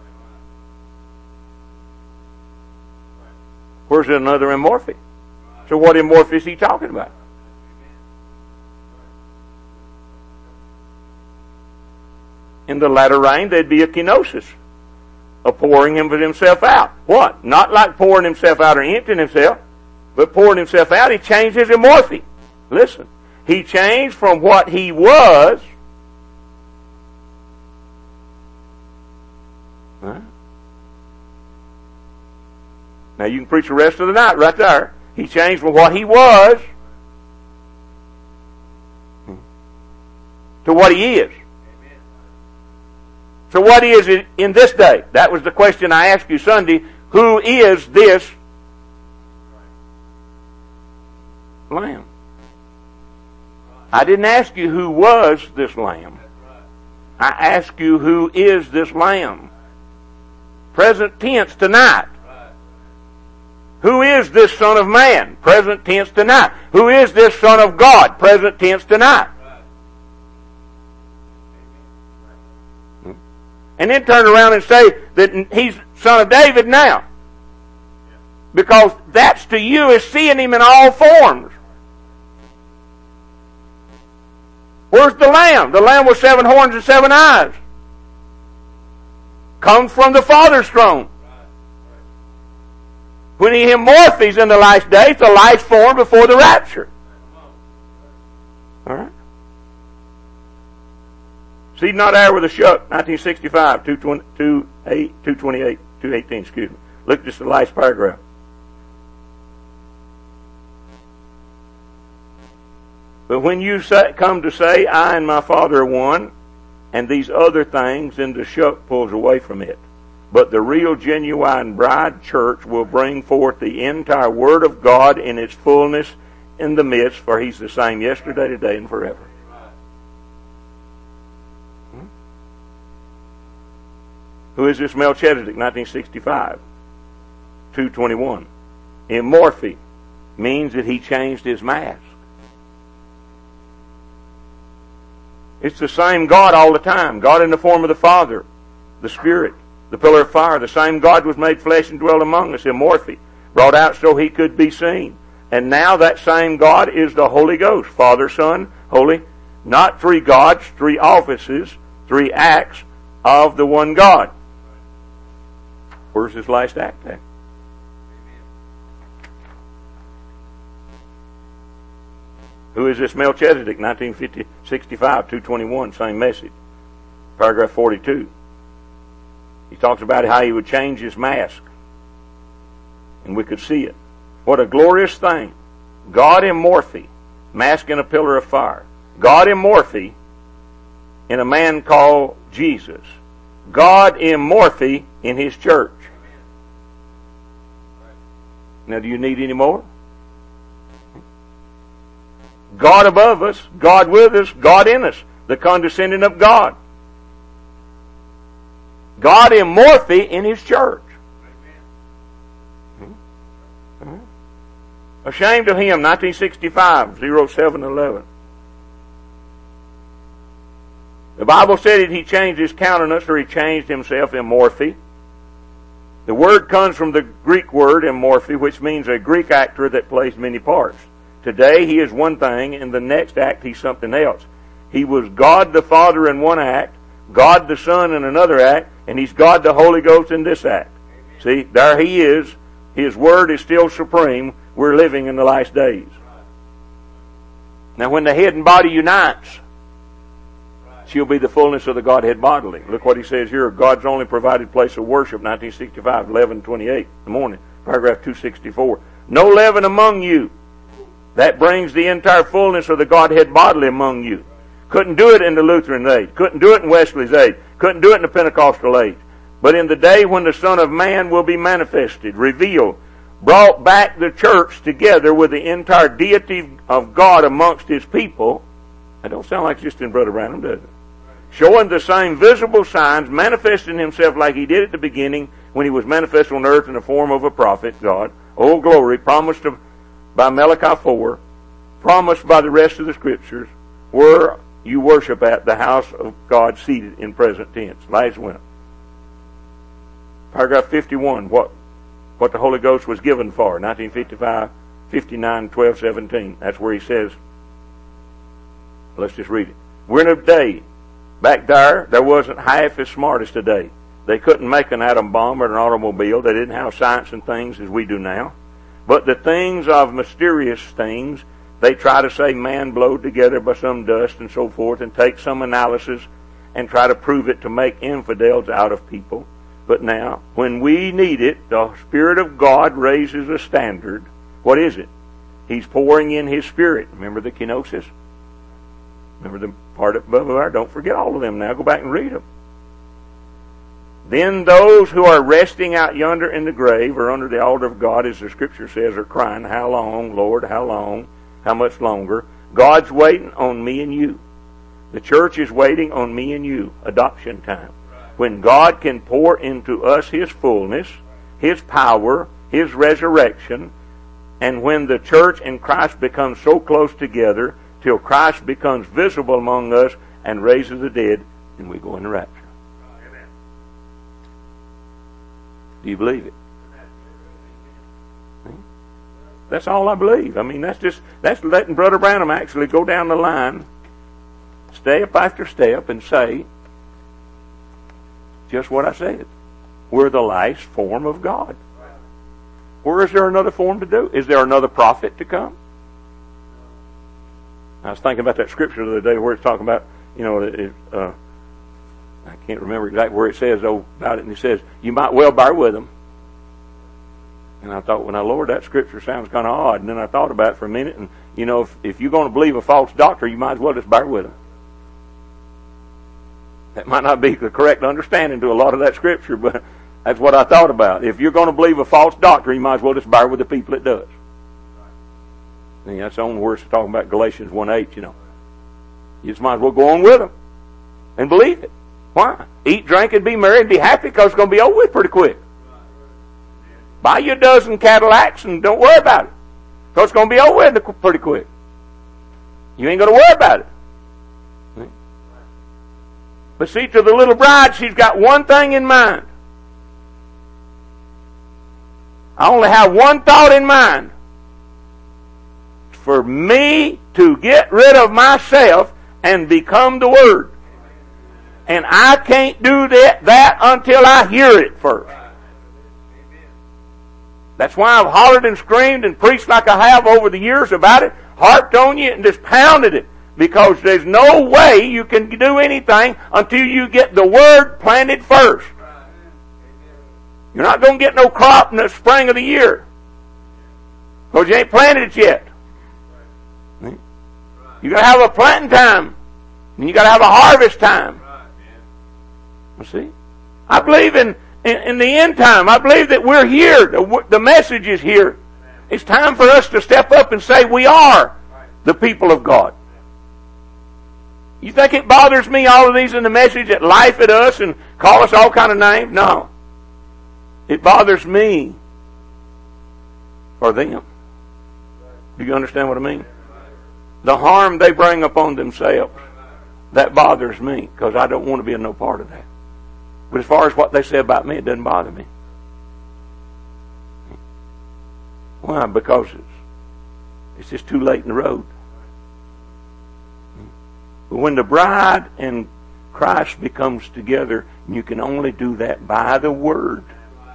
Where's there another immorphe? So what immorphe is He talking about? In the latter rain, there'd be a kenosis. a pouring of himself out. What? Not like pouring himself out or emptying himself, but pouring himself out. He changed his morphe. Listen. He changed from what he was. Right? Now you can preach the rest of the night right there. He changed from what he was to what he is. So what is it in this day? That was the question I asked you Sunday. Who is this Lamb? I didn't ask you who was this Lamb. I asked you who is this Lamb. Present tense tonight. Who is this Son of Man? Present tense tonight. Who is this Son of God? Present tense tonight. And then turn around and say that he's Son of David now. Because that's to you is seeing him in all forms. Where's the Lamb? The Lamb with seven horns and seven eyes. Comes from the Father's throne. When he morphes in the last day, it's the last form before the rapture. All right? Seed not hour with a shuck, nineteen sixty-five, two twenty-eight, two eighteen, excuse me. Look at just the last paragraph. But when you say, come to say, I and my Father are one, and these other things, then the shuck pulls away from it. But the real, genuine bride church will bring forth the entire Word of God in its fullness in the midst, for He's the same yesterday, today, and forever. Hmm? Who is this Melchizedek, nineteen sixty-five? two twenty-one. In morphe means that he changed his mask. It's the same God all the time. God in the form of the Father, the Spirit, the pillar of fire. The same God was made flesh and dwelt among us in morphe, brought out so he could be seen. And now that same God is the Holy Ghost. Father, Son, Holy. Not three gods, three offices, three acts of the one God. Where's his last act at? Who is this Melchizedek? nineteen sixty-five, two twenty-one, same message. Paragraph forty-two. He talks about how he would change his mask. And we could see it. What a glorious thing. God in morphe, mask in a pillar of fire. God in morphe in a man called Jesus. God in morphe in his church. Now, do you need any more? God above us, God with us, God in us, the condescending of God. God in morphe in his church. Hmm? Ashamed of him, nineteen sixty-five, oh seven eleven. The Bible said that he changed his countenance, or he changed himself in morphe. The word comes from the Greek word in morphe, which means a Greek actor that plays many parts. Today he is one thing, in the next act he's something else. He was God the Father in one act, God the Son in another act, and he's God the Holy Ghost in this act. See, there he is. His word is still supreme. We're living in the last days. Now when the head and body unites, she'll be the fullness of the Godhead bodily. Look what he says here. God's only provided place of worship, nineteen sixty-five, eleven twenty-eight in the morning, paragraph two sixty-four. No leaven among you. That brings the entire fullness of the Godhead bodily among you. Couldn't do it in the Lutheran age. Couldn't do it in Wesley's age. Couldn't do it in the Pentecostal age. But in the day when the Son of Man will be manifested, revealed, brought back the church together with the entire deity of God amongst his people. That don't sound like just in Brother Branham, does it? Showing the same visible signs, manifesting himself like he did at the beginning when he was manifest on earth in the form of a prophet, God. Oh, glory, promised to by Malachi four, promised by the rest of the Scriptures, where you worship at the house of God seated in present tense. Last winter. Paragraph fifty-one, what, what the Holy Ghost was given for, nineteen fifty-five, fifty-nine, twelve, seventeen. That's where he says, let's just read it. We're in a day, back there, there wasn't half as smart as today. They couldn't make an atom bomb or an automobile. They didn't have science and things as we do now. But the things of mysterious things, they try to say man blowed together by some dust and so forth, and take some analysis and try to prove it to make infidels out of people. But now, when we need it, the Spirit of God raises a standard. What is it? He's pouring in His Spirit. Remember the kenosis? Remember the part above there? Don't forget all of them now. Go back and read them. Then those who are resting out yonder in the grave or under the altar of God, as the Scripture says, are crying, how long, Lord, how long, how much longer? God's waiting on me and you. The church is waiting on me and you. Adoption time. When God can pour into us His fullness, His power, His resurrection, and when the church and Christ become so close together till Christ becomes visible among us and raises the dead, then we go in the rapture. Amen. Do you believe it? That's all I believe. I mean, that's just, that's letting Brother Branham actually go down the line, step after step, and say just what I said. We're the last form of God. Or is there another form to do? Is there another prophet to come? I was thinking about that scripture the other day where it's talking about, you know, it, uh, I can't remember exactly where it says oh, about it, and it says, you might well bear with them. And I thought, well, now, Lord, that scripture sounds kind of odd. And then I thought about it for a minute, and, you know, if, if you're going to believe a false doctor, you might as well just bear with them. That might not be the correct understanding to a lot of that scripture, but that's what I thought about. If you're going to believe a false doctor, you might as well just bear with the people it does. And that's the only words talking about Galatians one eight, you know. You just might as well go on with them and believe it. Why? Eat, drink, and be merry and be happy because it's going to be over with pretty quick. Buy you a dozen Cadillacs and don't worry about it because it's going to be over with pretty quick. You ain't going to worry about it. But see, to the little bride, she's got one thing in mind. I only have one thought in mind. For me to get rid of myself and become the Word. And I can't do that, that until I hear it first. That's why I've hollered and screamed and preached like I have over the years about it, harped on you and just pounded it. Because there's no way you can do anything until you get the Word planted first. You're not going to get no crop in the spring of the year. Because you ain't planted it yet. You got to have a planting time. And you got to have a harvest time. You see? I believe in, in, in the end time. I believe that we're here. The, the message is here. It's time for us to step up and say we are the people of God. You think it bothers me, all of these in the message, that laugh at us and call us all kind of names? No. It bothers me for them. Do you understand what I mean? The harm they bring upon themselves, that bothers me because I don't want to be in no part of that. But as far as what they say about me, it doesn't bother me. Why? Because it's, it's just too late in the road. But when the bride and Christ becomes together, you can only do that by the Word.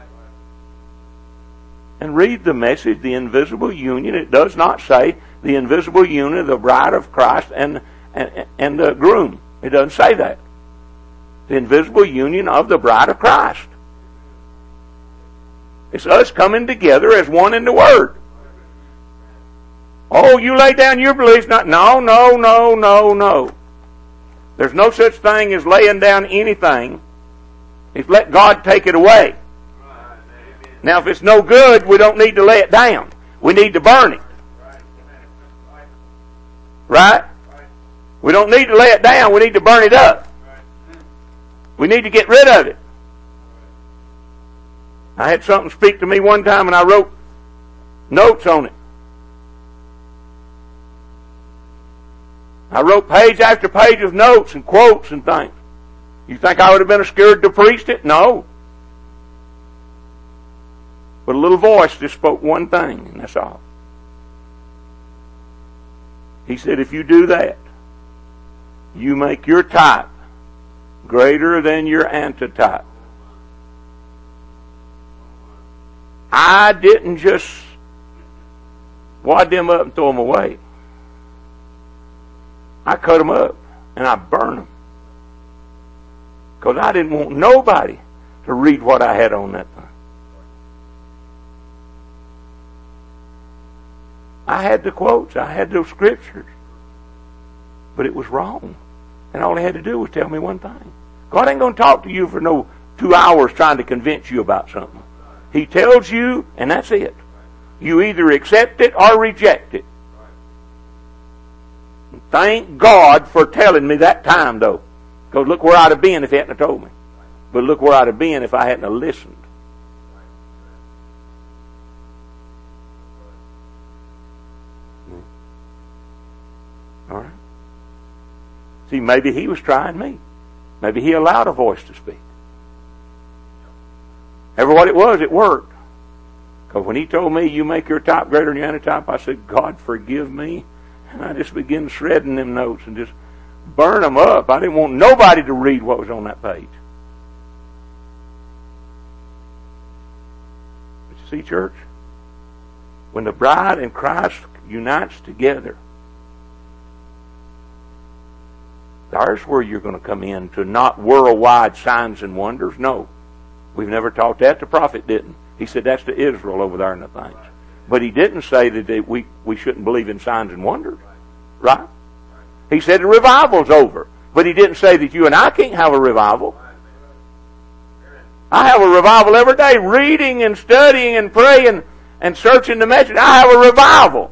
And read the message, the invisible union. It does not say the invisible union of the bride of Christ and, and, and the groom. It doesn't say that. The invisible union of the bride of Christ. It's us coming together as one in the Word. Oh, you lay down your beliefs. Not, no, no, no, no, no. There's no such thing as laying down anything. It's let God take it away. Now, if it's no good, we don't need to lay it down. We need to burn it. Right? We don't need to lay it down. We need to burn it up. We need to get rid of it. I had something speak to me one time and I wrote notes on it. I wrote page after page of notes and quotes and things. You think I would have been scared to preach it? No. But a little voice just spoke one thing, and that's all. He said, if you do that, you make your type greater than your antitype. I didn't just wad them up and throw them away. I cut them up and I burned them. Because I didn't want nobody to read what I had on that thing. I had the quotes. I had those scriptures. But it was wrong. And all he had to do was tell me one thing. God ain't going to talk to you for no two hours trying to convince you about something. He tells you, and that's it. You either accept it or reject it. Thank God for telling me that time, though. Because look where I'd have been if he hadn't have told me. But look where I'd have been if I hadn't have listened. All right. See, maybe he was trying me. Maybe he allowed a voice to speak. Ever what it was, it worked. Because when he told me, you make your type greater than your antitype, I said, God forgive me. And I just began shredding them notes and just burn them up. I didn't want nobody to read what was on that page. But you see, church, when the bride and Christ unites together, there's where you're going to come in to not worldwide signs and wonders. No. We've never taught that. The prophet didn't. He said that's to Israel over there in the things. But he didn't say that they, we, we shouldn't believe in signs and wonders. Right? He said the revival's over. But he didn't say that you and I can't have a revival. I have a revival every day, reading and studying and praying and searching the message. I have a revival.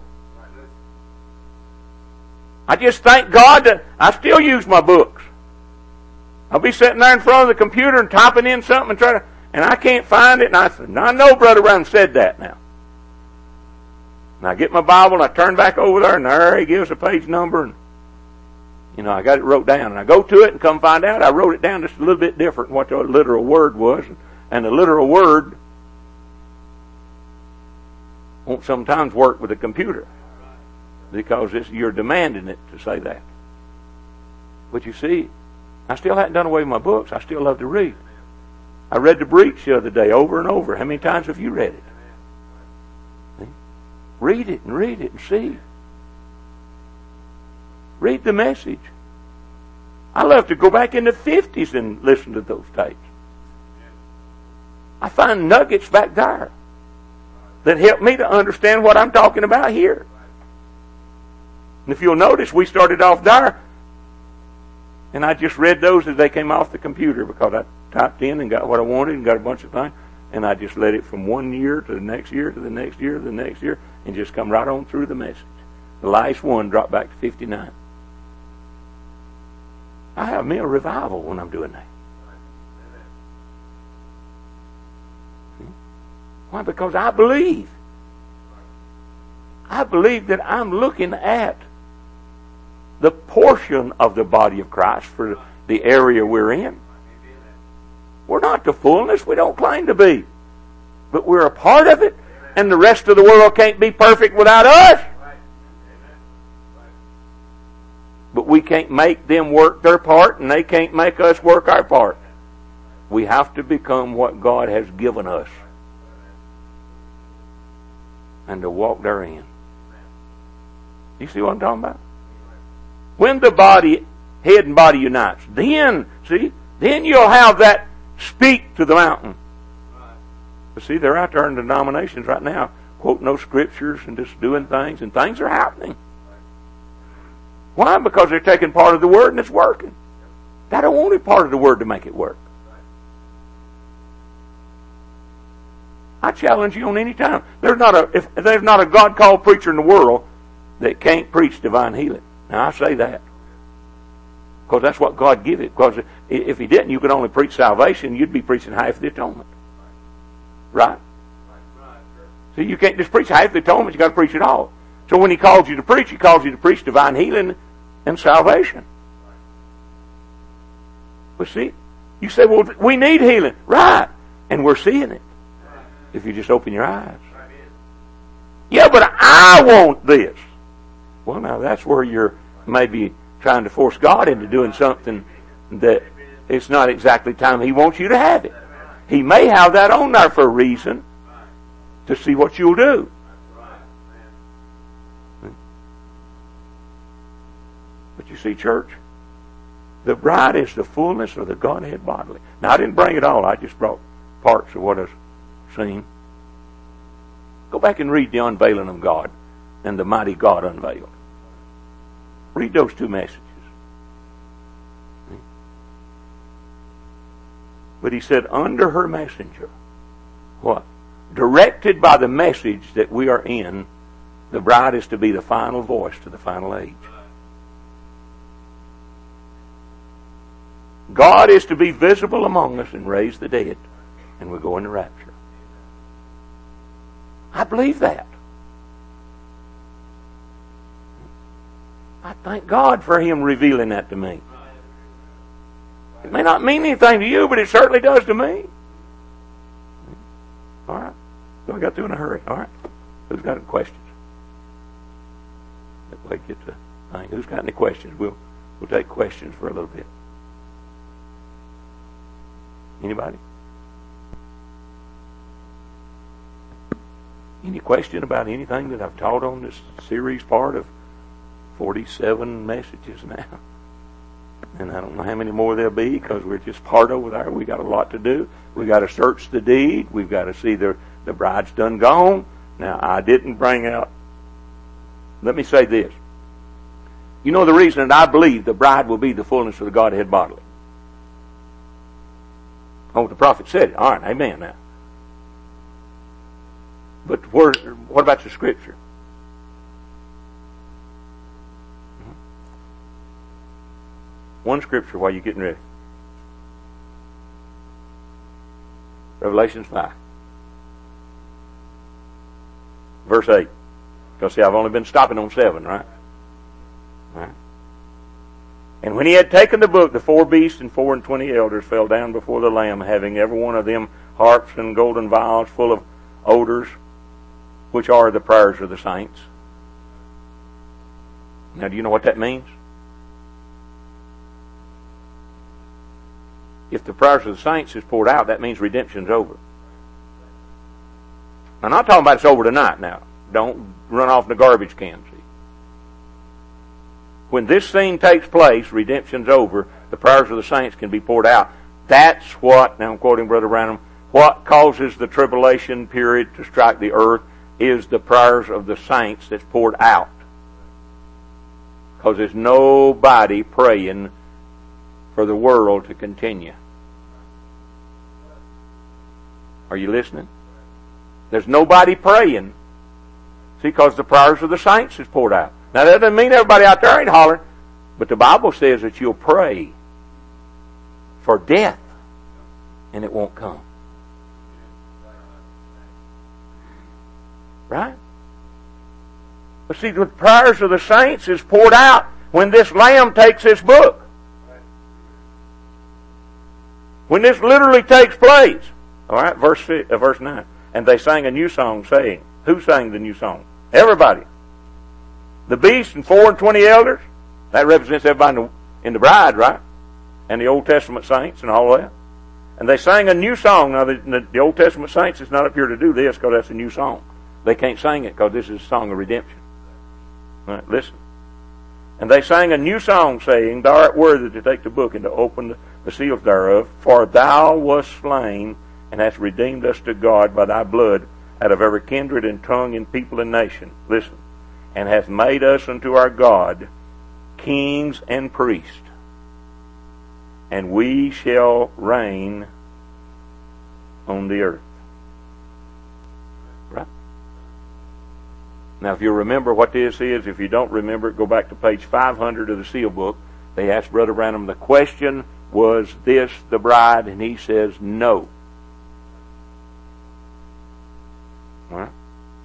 I just thank God that I still use my books. I'll be sitting there in front of the computer and typing in something and trying to, and I can't find it. And I said, I know Brother Brown said that now. And I get my Bible and I turn back over there and there he gives a page number and, you know, I got it wrote down. And I go to it and come find out I wrote it down just a little bit different than what the literal word was. And the literal word won't sometimes work with a computer. Because it's, you're demanding it to say that. But you see, I still hadn't done away with my books. I still love to read. I read The Breach the other day over and over. How many times have you read it? See? Read it and read it and see. Read the message. I love to go back in the fifties and listen to those tapes. I find nuggets back there that help me to understand what I'm talking about here. And if you'll notice, we started off there, and I just read those as they came off the computer because I typed in and got what I wanted and got a bunch of things, and I just let it from one year to the next year to the next year to the next year and just come right on through the message. The last one dropped back to fifty-nine. I have me a revival when I'm doing that. Why? Because I believe. I believe that I'm looking at the portion of the body of Christ for the area we're in. We're not the fullness. We don't claim to be. But we're a part of it. And the rest of the world can't be perfect without us. But we can't make them work their part, and they can't make us work our part. We have to become what God has given us. And to walk therein. You see what I'm talking about? When the body, head and body unites, then, see, then you'll have that speak to the mountain. But see, they're out there in denominations right now, quoting those scriptures and just doing things, and things are happening. Why? Because they're taking part of the Word and it's working. They don't want a part of the Word to make it work. I challenge you on any time. There's not a if there's not a God-called preacher in the world that can't preach divine healing. Now I say that because that's what God gave it. Because if He didn't, you could only preach salvation. You'd be preaching half the atonement, right? So you can't just preach half the atonement. You got to preach it all. So when He calls you to preach, He calls you to preach divine healing and salvation. But see, you say, well, we need healing, right? And we're seeing it. If you just open your eyes. Yeah, but I want this. Well, now that's where you're maybe trying to force God into doing something that it's not exactly time He wants you to have it. He may have that on there for a reason. to see what you'll do. But you see, church, the bride is the fullness of the Godhead bodily. Now, I didn't bring it all. I just brought parts of what I've seen. Go back and read the unveiling of God and the mighty God unveiled. Read those two messages. But he said, under her messenger, what? Directed by the message that we are in, the bride is to be the final voice to the final age. God is to be visible among us and raise the dead, and we go into rapture. I believe that. I thank God for Him revealing that to me. It may not mean anything to you, but it certainly does to me. All right. So I got through in a hurry. All right. Who's got any questions? That way get to thing. Who's got any questions? We'll we'll take questions for a little bit. Anybody? Any question about anything that I've taught on this series part of forty-seven messages now? And I don't know how many more there'll be because we're just part over there. We got a lot to do. We got to search the deed. We've got to see the the bride's done gone. Now, I didn't bring out. Let me say this. You know the reason that I believe the bride will be the fullness of the Godhead bodily. Oh, the prophet said it. All right, amen now. But where, what about the Scripture? One Scripture while you're getting ready. Revelation five. Verse eight. Because see, I've only been stopping on seven, right? Right. And when he had taken the book, the four beasts and four and twenty elders fell down before the Lamb, having every one of them harps and golden vials full of odors, which are the prayers of the saints. Now, do you know what that means? If the prayers of the saints is poured out, that means redemption's over. I'm not talking about it's over tonight now. Don't run off in the garbage can, see. When this scene takes place, redemption's over, the prayers of the saints can be poured out. That's what, now I'm quoting Brother Branham, what causes the tribulation period to strike the earth is the prayers of the saints that's poured out. Because there's nobody praying for the world to continue. Are you listening? There's nobody praying. See, because the prayers of the saints is poured out. Now, that doesn't mean everybody out there ain't hollering, but the Bible says that you'll pray for death, and it won't come. Right? But see, the prayers of the saints is poured out when this Lamb takes this book. When this literally takes place. All right, verse uh, verse nine. And they sang a new song, saying, who sang the new song? Everybody. The beast and four and twenty elders. That represents everybody in the, in the bride, right? And the Old Testament saints and all that. And they sang a new song. Now, the, the, the Old Testament saints is not up here to do this because that's a new song. They can't sing it because this is a song of redemption. All right, listen. And they sang a new song, saying, thou art worthy to take the book and to open the, the seals thereof, for thou wast slain and hast redeemed us to God by thy blood out of every kindred and tongue and people and nation. Listen. And hast made us unto our God kings and priests, and we shall reign on the earth. Right? Now, if you remember what this is, if you don't remember it, go back to page five hundred of the seal book. They asked Brother Branham the question, was this the bride? And he says, no. All right?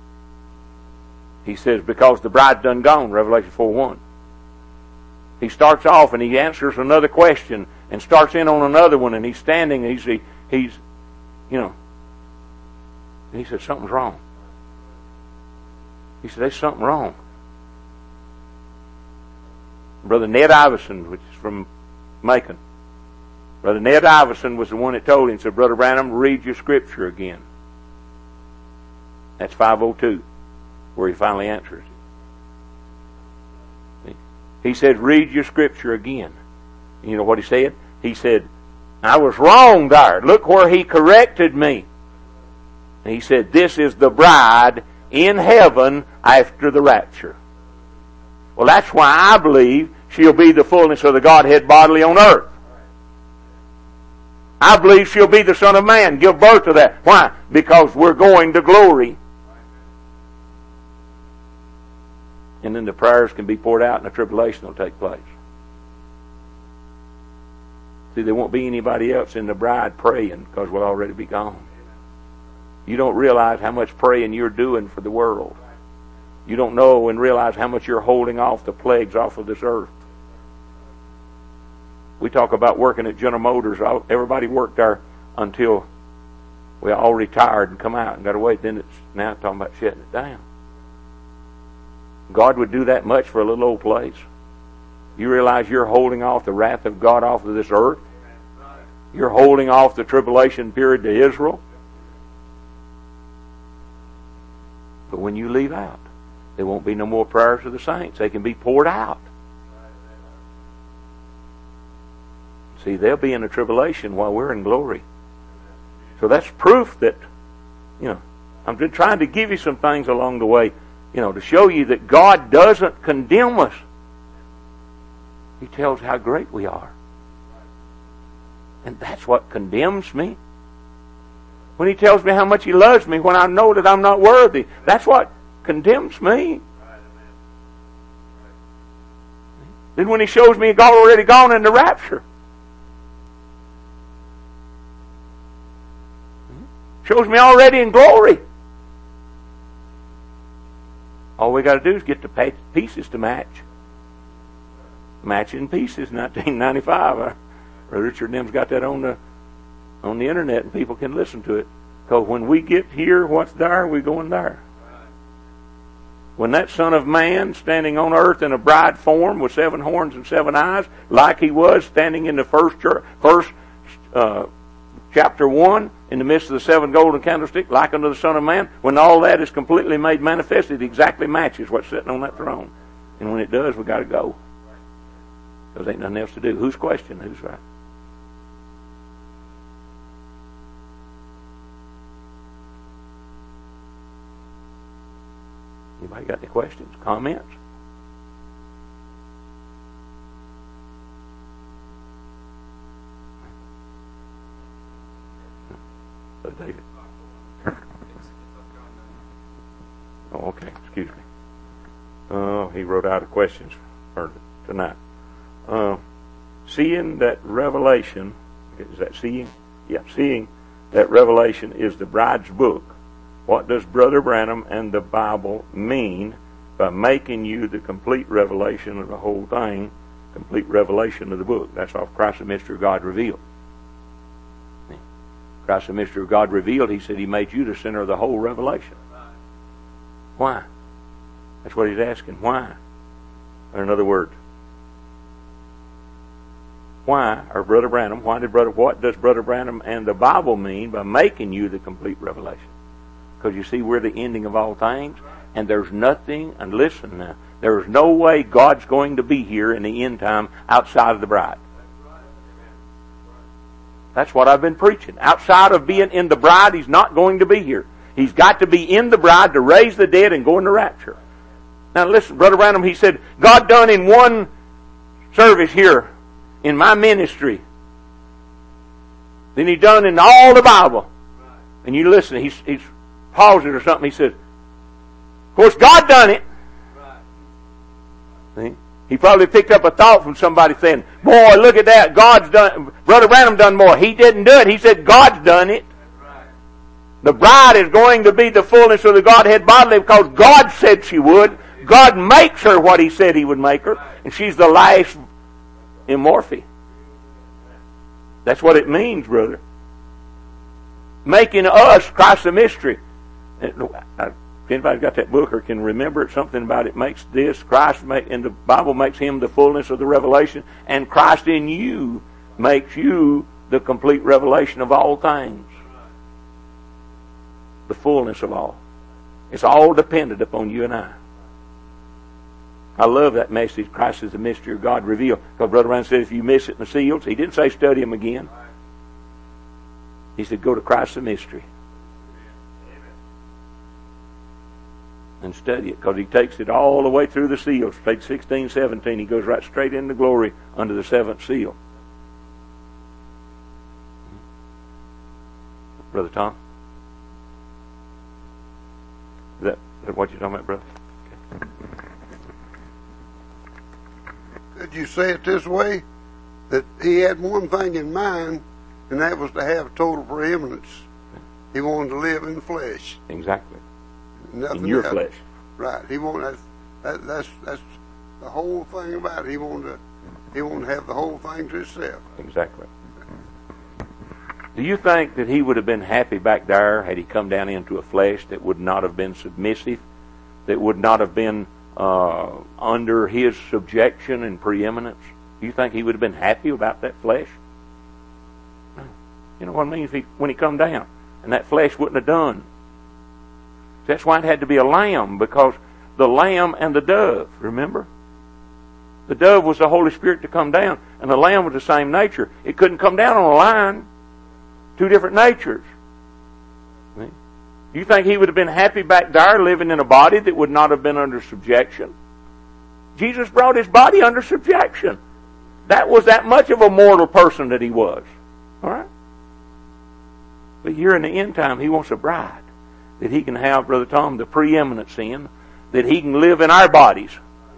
He says, because the bride's done gone, Revelation four one. He starts off and he answers another question and starts in on another one, and he's standing and he's, he, he's you know, and he said, something's wrong. He said, there's something wrong. Brother Ned Iverson, which is from Macon. Brother Ned Iverson was the one that told him, said, Brother Branham, read your Scripture again. That's five oh two, where he finally answers it. He said, read your scripture again. You know what he said? He said, I was wrong there. Look where he corrected me. And he said, this is the bride in heaven after the rapture. Well, that's why I believe she'll be the fullness of the Godhead bodily on earth. I believe she'll be the Son of Man, give birth to that. Why? Because we're going to glory. And then the prayers can be poured out and the tribulation will take place. See, there won't be anybody else in the bride praying because we'll already be gone. You don't realize how much praying you're doing for the world. You don't know and realize how much you're holding off the plagues off of this earth. We talk about working at General Motors. Everybody worked there until we all retired and come out and got away. Then it's now talking about shutting it down. God would do that much for a little old place. You realize you're holding off the wrath of God off of this earth? You're holding off the tribulation period to Israel? But when you leave out, there won't be no more prayers of the saints. They can be poured out. See, they'll be in a tribulation while we're in glory. So that's proof that, you know, I'm just trying to give you some things along the way, you know, to show you that God doesn't condemn us. He tells how great we are. And that's what condemns me. When He tells me how much He loves me when I know that I'm not worthy, that's what condemns me. Then when He shows me God already gone in the rapture, shows me already in glory. All we got to do is get the pieces to match. Matching pieces, nineteen ninety-five. Uh, Richard and them's got that on the on the internet, and people can listen to it. Because when we get here, what's there, we're going there. When that Son of Man standing on earth in a bride form with seven horns and seven eyes, like He was standing in the first church, first uh, chapter one, in the midst of the seven golden candlesticks, like unto the Son of Man, when all that is completely made manifest, it exactly matches what's sitting on that throne. And when it does, we got to go. Because there ain't nothing else to do. Whose question? Who's right? Anybody got any questions? Comments? So David. Oh, okay. Excuse me. Oh, he wrote out a questions for tonight. Uh, seeing that revelation, is that seeing? Yeah, seeing that revelation is the bride's book. What does Brother Branham and the Bible mean by making you the complete revelation of the whole thing, complete revelation of the book? That's off Christ the Mystery of God Revealed. Christ the Mystery of God Revealed, He said He made you the center of the whole revelation. Why? That's what He's asking. Why? Or in other words, why, or Brother Branham, why did Brother, what does Brother Branham and the Bible mean by making you the complete revelation? Because you see, we're the ending of all things, and there's nothing, and listen now, there's no way God's going to be here in the end time outside of the bride. That's what I've been preaching. Outside of being in the bride, He's not going to be here. He's got to be in the bride to raise the dead and go in the rapture. Now listen, Brother Branham, he said, God done in one service here in my ministry. Then He done in all the Bible. And you listen, he's, he's paused it or something. He said, of course God done it. See? He probably picked up a thought from somebody saying, boy, look at that. God's done, Brother Branham done more. He didn't do it. He said God's done it. The bride is going to be the fullness of the Godhead bodily because God said she would. God makes her what He said He would make her. And she's the last in Morphe. That's what it means, brother. Making us Christ the mystery. If anybody's got that book or can remember it, something about it makes this, Christ make, and the Bible makes Him the fullness of the revelation, and Christ in you makes you the complete revelation of all things. The fullness of all. It's all dependent upon you and I. I love that message, Christ is the mystery of God revealed. Because Brother Brown said if you miss it in the seals, he didn't say study them again. He said go to Christ the mystery. And study it, because he takes it all the way through the seals. Page sixteen, seventeen, he goes right straight into glory under the seventh seal. Brother Tom? Is that, is that what you're talking about, brother? Okay. Could you say it this way? That he had one thing in mind, and that was to have total preeminence. He wanted to live in the flesh. Exactly. Nothing in your else. flesh. Right. He wanted that, that. That's that's the whole thing about it. He wanted to. He wanted to have the whole thing to himself. Exactly. Do you think that he would have been happy back there had he come down into a flesh that would not have been submissive, that would not have been uh, under his subjection and preeminence? Do you think he would have been happy about that flesh? No. You know what I mean? If he, when he come down, and that flesh wouldn't have done. That's why it had to be a lamb, because the lamb and the dove, remember? The dove was the Holy Spirit to come down, and the lamb was the same nature. It couldn't come down on a line. Two different natures. Do you think he would have been happy back there living in a body that would not have been under subjection? Jesus brought his body under subjection. That was that much of a mortal person that he was. All right? But here in the end time, he wants a bride that he can have, Brother Tom, the preeminence in, that he can live in our bodies.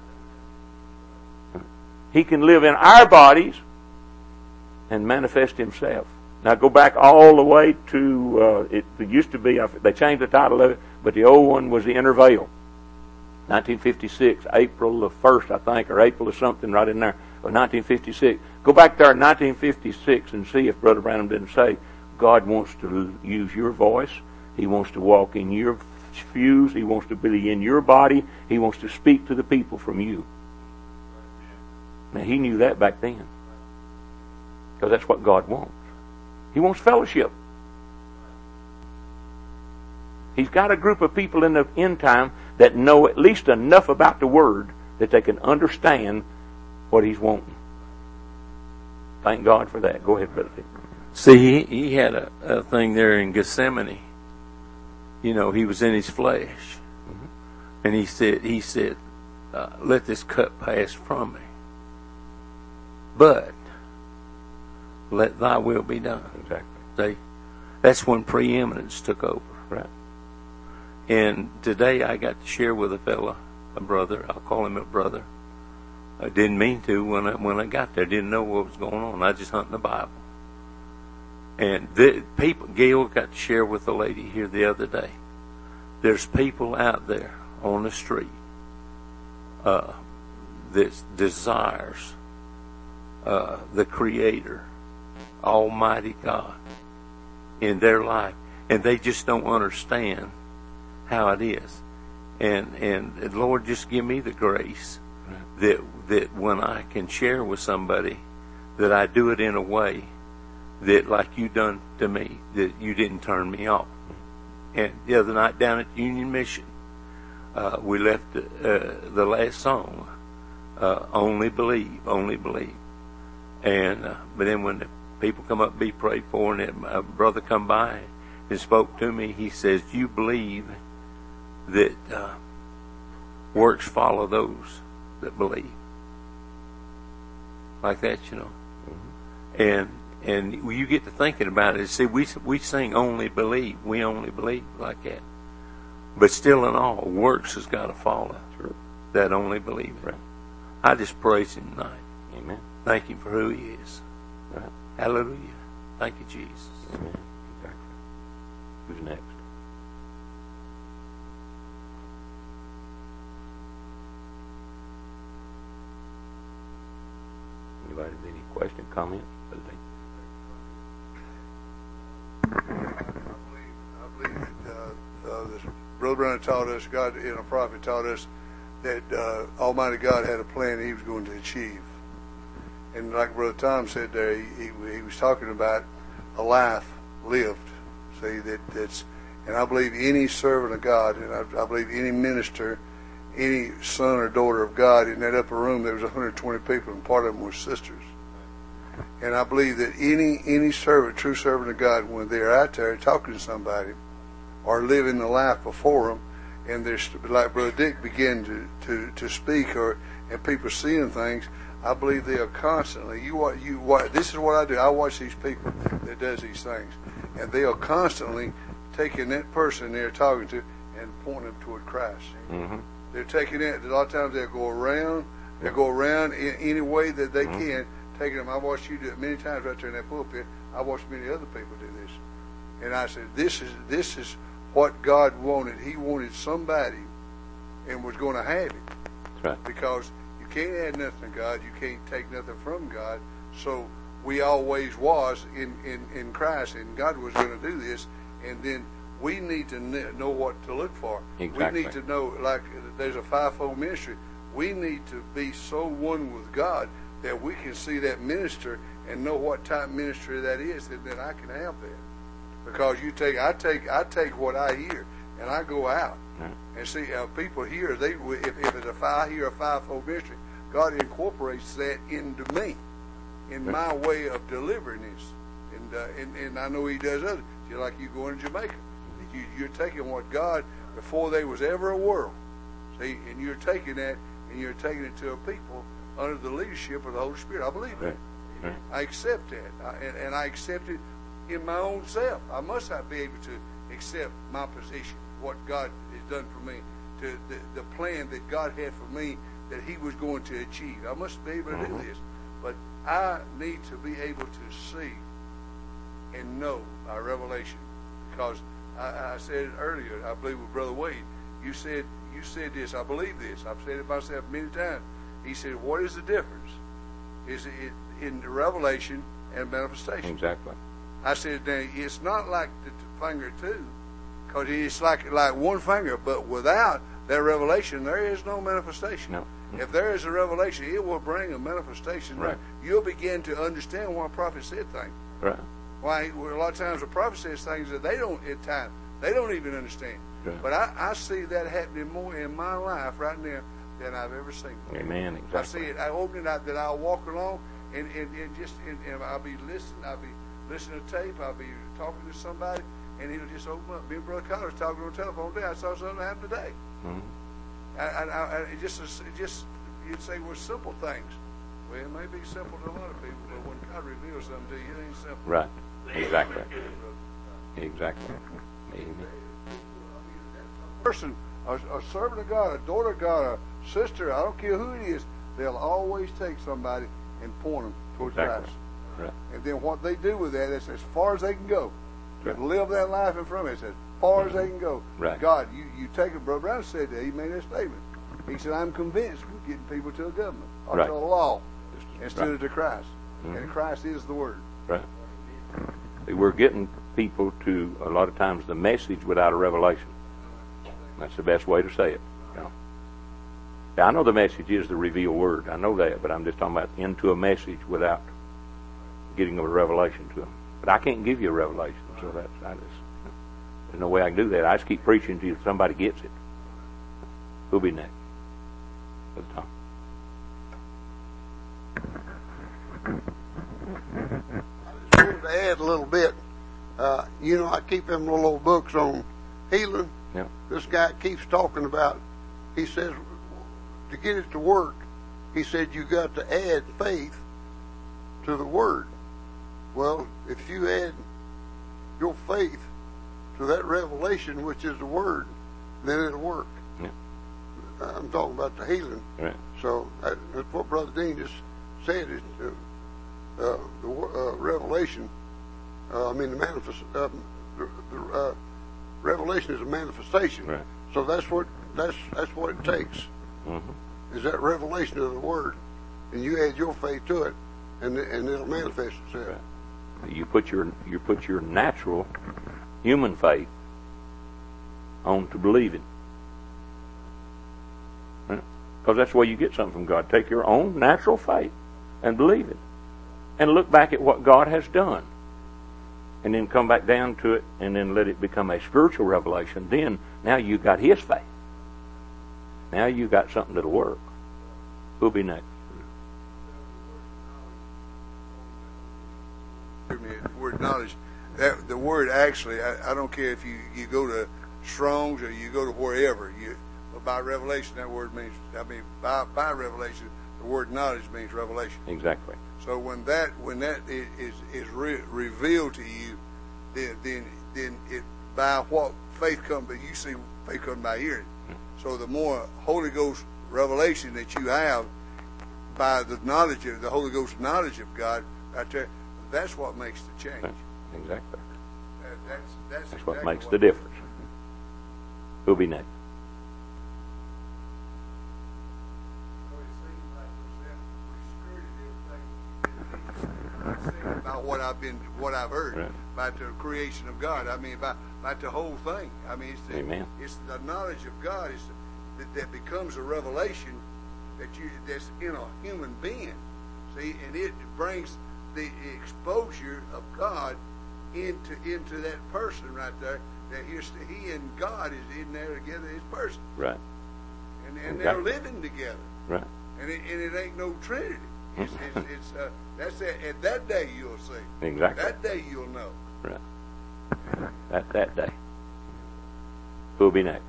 He can live in our bodies and manifest himself. Now go back all the way to, uh, it, it used to be, they changed the title of it, but the old one was the Inner Veil. nineteen fifty-six, April the first, I think, or April or something right in there, of nineteen fifty-six. Go back there in nineteen fifty-six and see if Brother Branham didn't say, God wants to use your voice. He wants to walk in your shoes. He wants to be in your body. He wants to speak to the people from you. Now, he knew that back then. Because that's what God wants. He wants fellowship. He's got a group of people in the end time that know at least enough about the Word that they can understand what He's wanting. Thank God for that. Go ahead, Brother Dick. See, he, he had a, a thing there in Gethsemane. You know, he was in his flesh. Mm-hmm. And he said, he said, uh, let this cup pass from me. But let thy will be done. Exactly. See? That's when preeminence took over. Right. And today I got to share with a fella, a brother, I'll call him a brother. I didn't mean to when I, when I got there. I didn't know what was going on. I just hunting the Bible. And the people, Gail got to share with a lady here the other day. There's people out there on the street uh, that desires uh, the Creator, Almighty God, in their life, and they just don't understand how it is. And and Lord, just give me the grace that that when I can share with somebody, that I do it in a way that, like you done to me, that you didn't turn me off. And the other night down at Union Mission, uh, we left uh, the last song, uh, "Only Believe, Only Believe." And uh, but then when the people come up to be prayed for, and a brother come by and spoke to me, he says, "You believe that uh, works follow those that believe." Like that, you know. Mm-hmm. And and you get to thinking about it. See, we we sing "Only Believe," we only believe like that. But still, in all, works has got to follow. Sure. That only believe. Right. I just praise Him tonight. Amen. Thank Him for who He is. Right. Hallelujah. Thank you, Jesus. Amen. Exactly. Who's next? Anybody have any question, comment? I believe, I believe that uh, uh, this Brother Branham taught us, God and a prophet taught us, that uh, Almighty God had a plan He was going to achieve. And like Brother Tom said there, he, he, he was talking about a life lived. See, that that's And I believe any servant of God, and I, I believe any minister, any son or daughter of God, in that upper room there was one hundred twenty people, and part of them were sisters. And I believe that any any servant, true servant of God, when they're out there talking to somebody or living the life before them, and they're like Brother Dick began to, to, to speak, or and people seeing things, I believe they are constantly. You what you what this is what I do. I watch these people that does these things, and they are constantly taking that person they're talking to and pointing them toward Christ. Mm-hmm. They're taking it. A lot of times they'll go around. They'll go around in any way that they mm-hmm. can. Taking them. I watched you do it many times right there in that pulpit. I watched many other people do this, and I said, "This is this is what God wanted. He wanted somebody, and was going to have it." That's right. Because you can't add nothing to God. You can't take nothing from God. So we always was in in, in Christ, and God was going to do this, and then we need to know what to look for. Exactly. We need to know, like there's a fivefold ministry. We need to be so one with God that we can see that minister and know what type of ministry that is, and then I can have that. Because you take, I take, I take what I hear, and I go out mm-hmm. and see uh, people here. They, if, if it's a five, I hear a fivefold ministry, God incorporates that into me, in my way of delivering this, and uh, and, and I know He does others. Just like you going to Jamaica, you, you're taking what God before there was ever a world, see, and you're taking that and you're taking it to a people under the leadership of the Holy Spirit. I believe that. Right. Right. I accept that, I, and, and I accept it in my own self. I must not be able to accept my position, what God has done for me, to the, the plan that God had for me that He was going to achieve. I must be able to mm-hmm. do this, but I need to be able to see and know by revelation, because I, I said it earlier. I believe with Brother Wade, you said you said this. I believe this. I've said it myself many times. He said, "What is the difference? Is it in the revelation and manifestation?" Exactly. I said, "Now it's not like the finger two, because it's like like one finger, but without that revelation, there is no manifestation. No. If there is a revelation, it will bring a manifestation. Right. You'll begin to understand why a prophet said things. Right. Why well, a lot of times a prophet says things that they don't at times they don't even understand. Right. But I, I see that happening more in my life right now than I've ever seen. Amen. Exactly. I see it. I open it up that I'll walk along and, and, and just and, and I'll be listening. I'll be listening to tape. I'll be talking to somebody, and he'll just open up. Me and Brother Collar was talking on the telephone today. I saw something happen today. Mm-hmm. And I, I, it just, it just you'd say were simple things. Well, it may be simple to a lot of people, but when God reveals something to you, it ain't simple. Right. Exactly. Exactly. Amen. Person, a, a servant of God, a daughter of God, a sister, I don't care who it is, they'll always take somebody and point them towards Exactly. Christ. Right. And then what they do with that is as far as they can go. Right. Live that life in front of it as far as they can go. Right. God, you, you take it. Brother Brown said that. He made that statement. He said, I'm convinced we're getting people to a government or Right. to a law instead Right. of to Christ. Mm-hmm. And Christ is the Word. Right. We're getting people to, a lot of times, the message without a revelation. That's the best way to say it. You know? Yeah, I know the message is the revealed word. I know that, but I'm just talking about into a message without getting a revelation to them. But I can't give you a revelation, so that's I just, there's no way I can do that. I just keep preaching until somebody gets it. Who'll be next? Brother Tom. I just wanted to add a little bit. Uh, you know, I keep them little old books on healing. Yeah. This guy keeps talking about, he says, to get it to work, he said you got to add faith to the word. Well, if you add your faith to that revelation, which is the word, then it'll work. Yeah. I'm talking about the healing. Right. So that, that's what Brother Dean just said. Is uh, uh, the uh, revelation. Uh, I mean, the manifest. Uh, the, the uh, revelation is a manifestation. Right. So that's what that's that's what it takes. Mm-hmm. Is that revelation of the word, and you add your faith to it, and and it'll manifest itself. Right. You put your you put your natural human faith on to believing. Because that's the way you get something from God. Take your own natural faith and believe it. And look back at what God has done. and then come back down to it, and then let it become a spiritual revelation, then now you got His faith. Now you got something that'll work. Who'll be next? The word knowledge, that the word actually, I, I don't care if you, you go to Strong's or you go to wherever, you but by revelation that word means, I mean by, by revelation the word knowledge means revelation. Exactly. So when that when that is is re, revealed to you, then then then it by what faith comes, but you see faith comes by hearing. So the more Holy Ghost revelation that you have by the knowledge of the Holy Ghost knowledge of God, right there, that's what makes the change. Exactly. That, that's that's, That's exactly what makes the difference. Who'll be next? About what I've been, what I've heard Right. about the creation of God. I mean, about about the whole thing. I mean, it's the, Amen. it's the knowledge of God is that, that becomes a revelation that you that's in a human being. See, and it brings the exposure of God into into that person right there. That he's, he and God is in there together, his person, Right. and and Exactly. they're living together. Right. And it, and it ain't no Trinity. It's, it's, it's uh, that's it. At that day you'll see. Exactly. That day you'll know. Right. That that day. Who'll be next?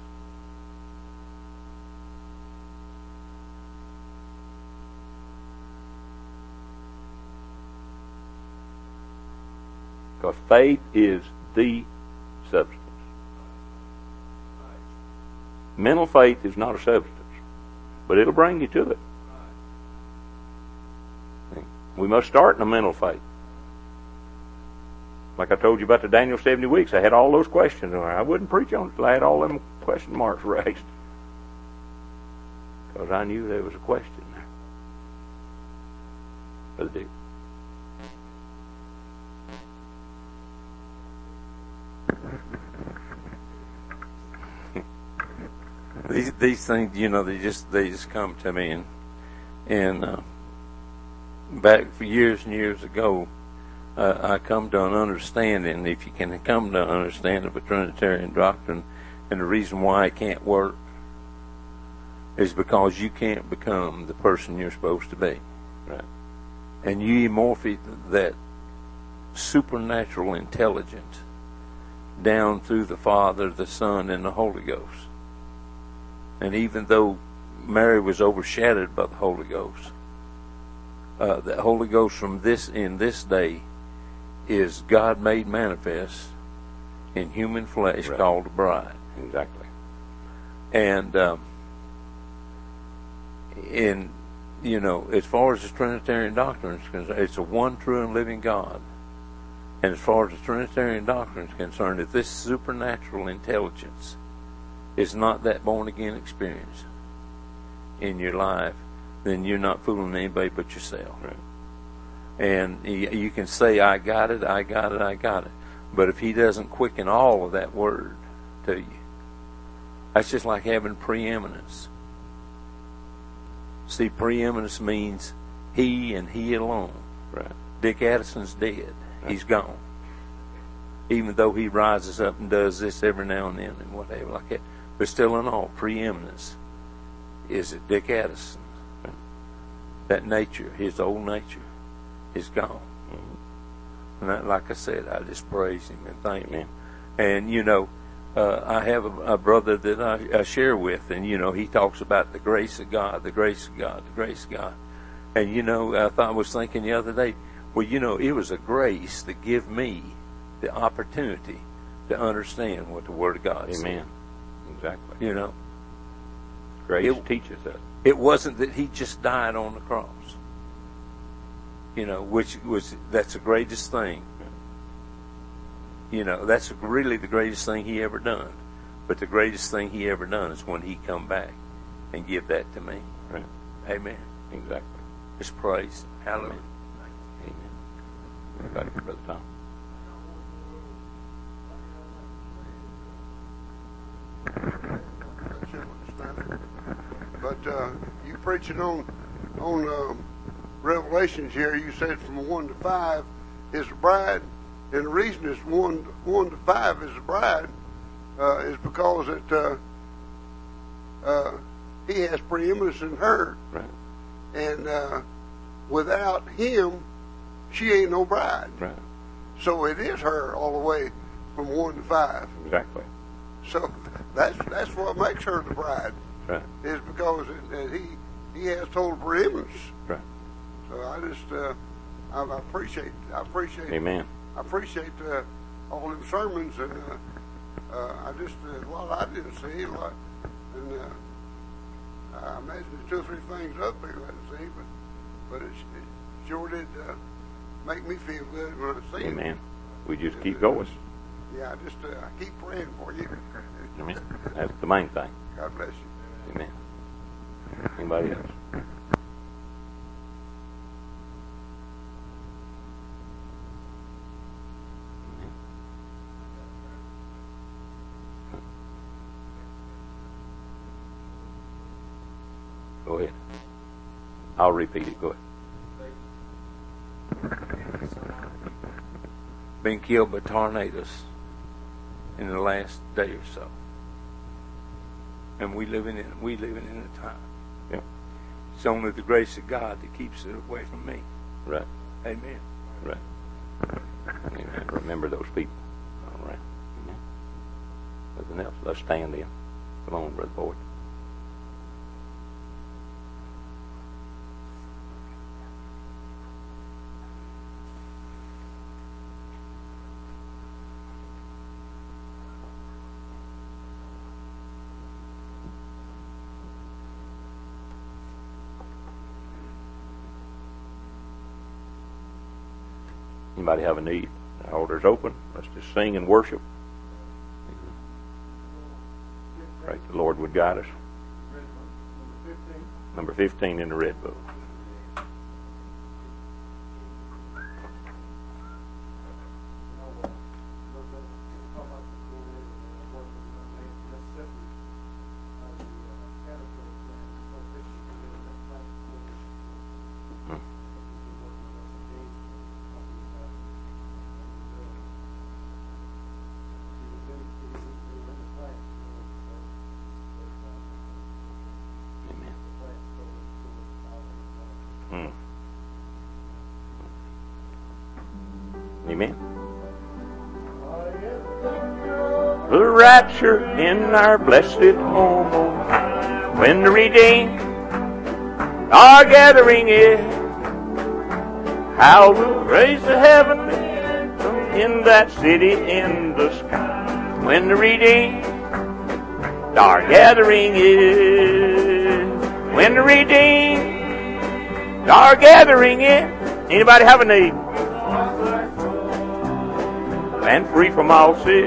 Because faith is the substance. Mental faith is not a substance, but it'll bring you to it. We must start in a mental faith. Like I told you about the Daniel seventy weeks, I had all those questions. I wouldn't preach on it till I had all them question marks raised. Because I knew there was a question there. Brother Dick. These these things, you know, they just they just come to me, and and uh, back for years and years ago, uh, I come to an understanding. If you can come to an understanding of a Trinitarian doctrine, and the reason why it can't work is because you can't become the person you're supposed to be, Right. and you morph that supernatural intelligence down through the Father, the Son, and the Holy Ghost. And even though Mary was overshadowed by the Holy Ghost, uh, the Holy Ghost from this in this day is God made manifest in human flesh, Right. called a bride. Exactly. And um, in you know, as far as the Trinitarian doctrine is concerned, it's a one true and living God. And as far as the Trinitarian doctrine is concerned, if this supernatural intelligence is not that born again experience in your life, then you're not fooling anybody but yourself. Right. And you you can say, I got it, I got it, I got it. But if he doesn't quicken all of that word to you, that's just like having preeminence. See, preeminence means he and he alone. Right. Dick Addison's dead. He's gone. Even though he rises up and does this every now and then and whatever like that. But still in all, preeminence is it Dick Addison. That nature, his old nature, is gone. Mm-hmm. And that, like I said, I just praise him and thank him. And, you know, uh, I have a, a brother that I, I share with, and, you know, he talks about the grace of God, the grace of God, the grace of God. And, you know, I thought I was thinking the other day, well, you know, it was a grace that gave me the opportunity to understand what the Word of God said. Amen. Exactly. You know, Grace It- teaches us. it wasn't that he just died on the cross. You know, which was, that's the greatest thing. You know, that's really the greatest thing he ever done. But the greatest thing he ever done is when he come back and give that to me. Right. Amen. Exactly. Just praise. Hallelujah. Amen. Thank you, Brother Tom. That's it, understand it. But uh, you preaching on on um, Revelations here, you said from one to five is the bride, And the reason it's one one to five is the bride uh, is because it uh, uh, he has preeminence in her, Right. and uh, without him, she ain't no bride. Right. So it is her all the way from one to five. Exactly. So that's that's what makes her the bride, Right. is because it, it, he he has total preeminence. Right. So I just uh, I, I appreciate I appreciate Amen. I appreciate uh, all them sermons, and uh, uh, I just uh, a lot I didn't see, a lot, and uh, I imagine there's two or three things other people didn't see, but but it, it sure did uh, make me feel good when I see it. Amen. We just keep going. Yeah, I just uh, I keep praying for you. Amen. That's the main thing. God bless you. Amen. Anybody else? Go ahead. I'll repeat it. Go ahead. Been killed by tornadoes in the last day or so, and we living in we living in a time. Yeah. It's only the grace of God that keeps it away from me. Right. Amen. Right. Amen. Remember those people. All right. Amen. Nothing else. Let's stand in. Come on, Brother Boyd. Anybody have a need? The altar's open. Let's just sing and worship. Pray the Lord would guide us. Number fifteen in the red book. Amen. The rapture in our blessed home, when the redeemed are gathering in, how we'll raise the heavenly in that city in the sky. When the redeemed are gathering in, when the redeemed are gathering in. Anybody have a need? And free from all sin,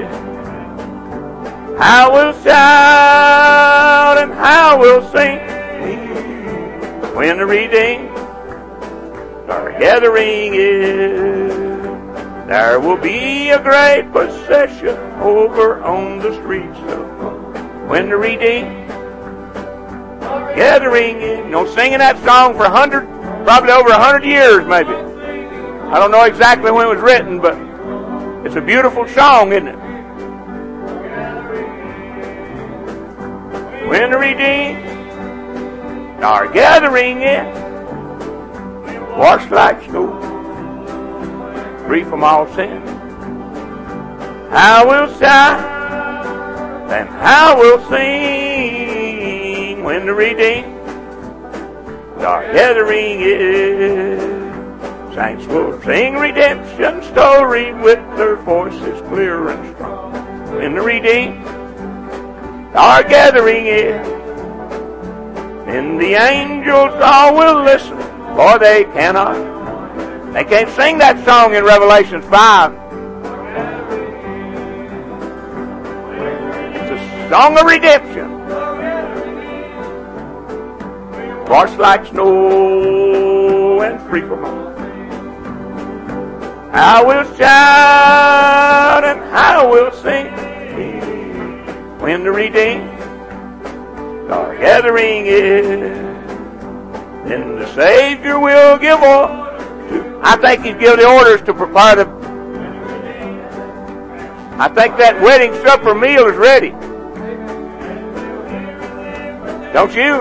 how we'll shout and how we'll sing when the redeemed are gathering in. There will be a great procession over on the streets of when the redeemed are gathering in. You know, singing that song for a hundred, probably over a hundred years, maybe. I don't know exactly when it was written, but it's a beautiful song, isn't it? When the redeemed are gathering in, washed like snow, free from all sin, how we'll shout and how we'll sing when the redeemed are gathering in. Saints will sing redemption story with their voices clear and strong. When the redeemed are gathering in, and the angels all will listen, for they cannot, they can't sing that song in Revelation five. It's a song of redemption, washed like snow and free from all. How we'll shout and how we'll sing when the redeemed are gathering in. Then the Savior will give orders to, I think He's giving the orders to prepare the I think that wedding supper meal is ready. Don't you?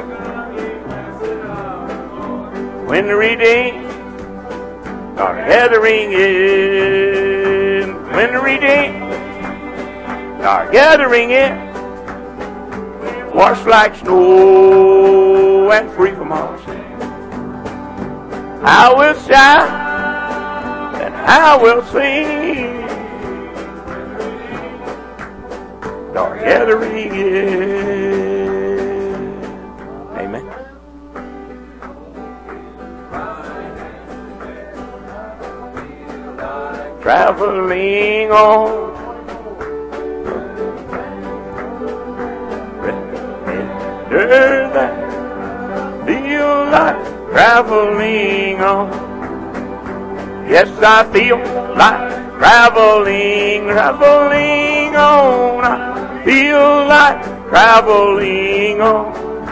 When the redeemed are gathering in, when the redeemed are gathering in, washed like snow and free from all sin, I will shout and I will sing. Are gathering in. Amen. Traveling on. Render that. Feel like traveling on. Yes, I feel like traveling, traveling on. I feel like traveling on.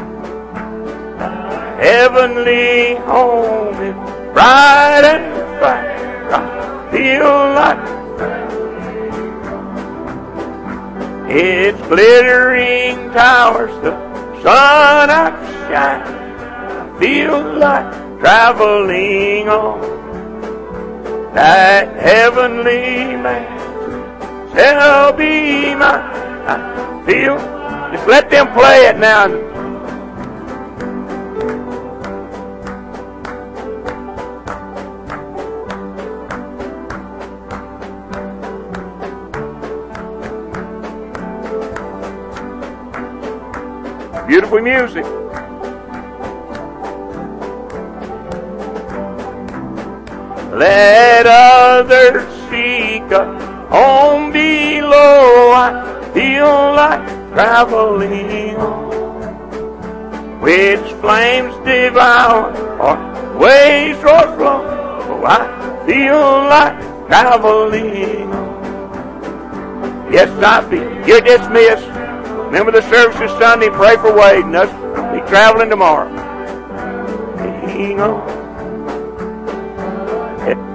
Heavenly home is bright and bright. I feel like its glittering towers, the sun outshine. I feel like traveling on. That heavenly man shall be mine. I feel. Just let them play it now. Beautiful music. Let others seek a home below. I feel like traveling on. Which flames devour or waves or flow. Oh, I feel like traveling on. Yes, I feel. You're dismissed. Remember the service is Sunday. Pray for Wade and us. Be traveling tomorrow. Hang on.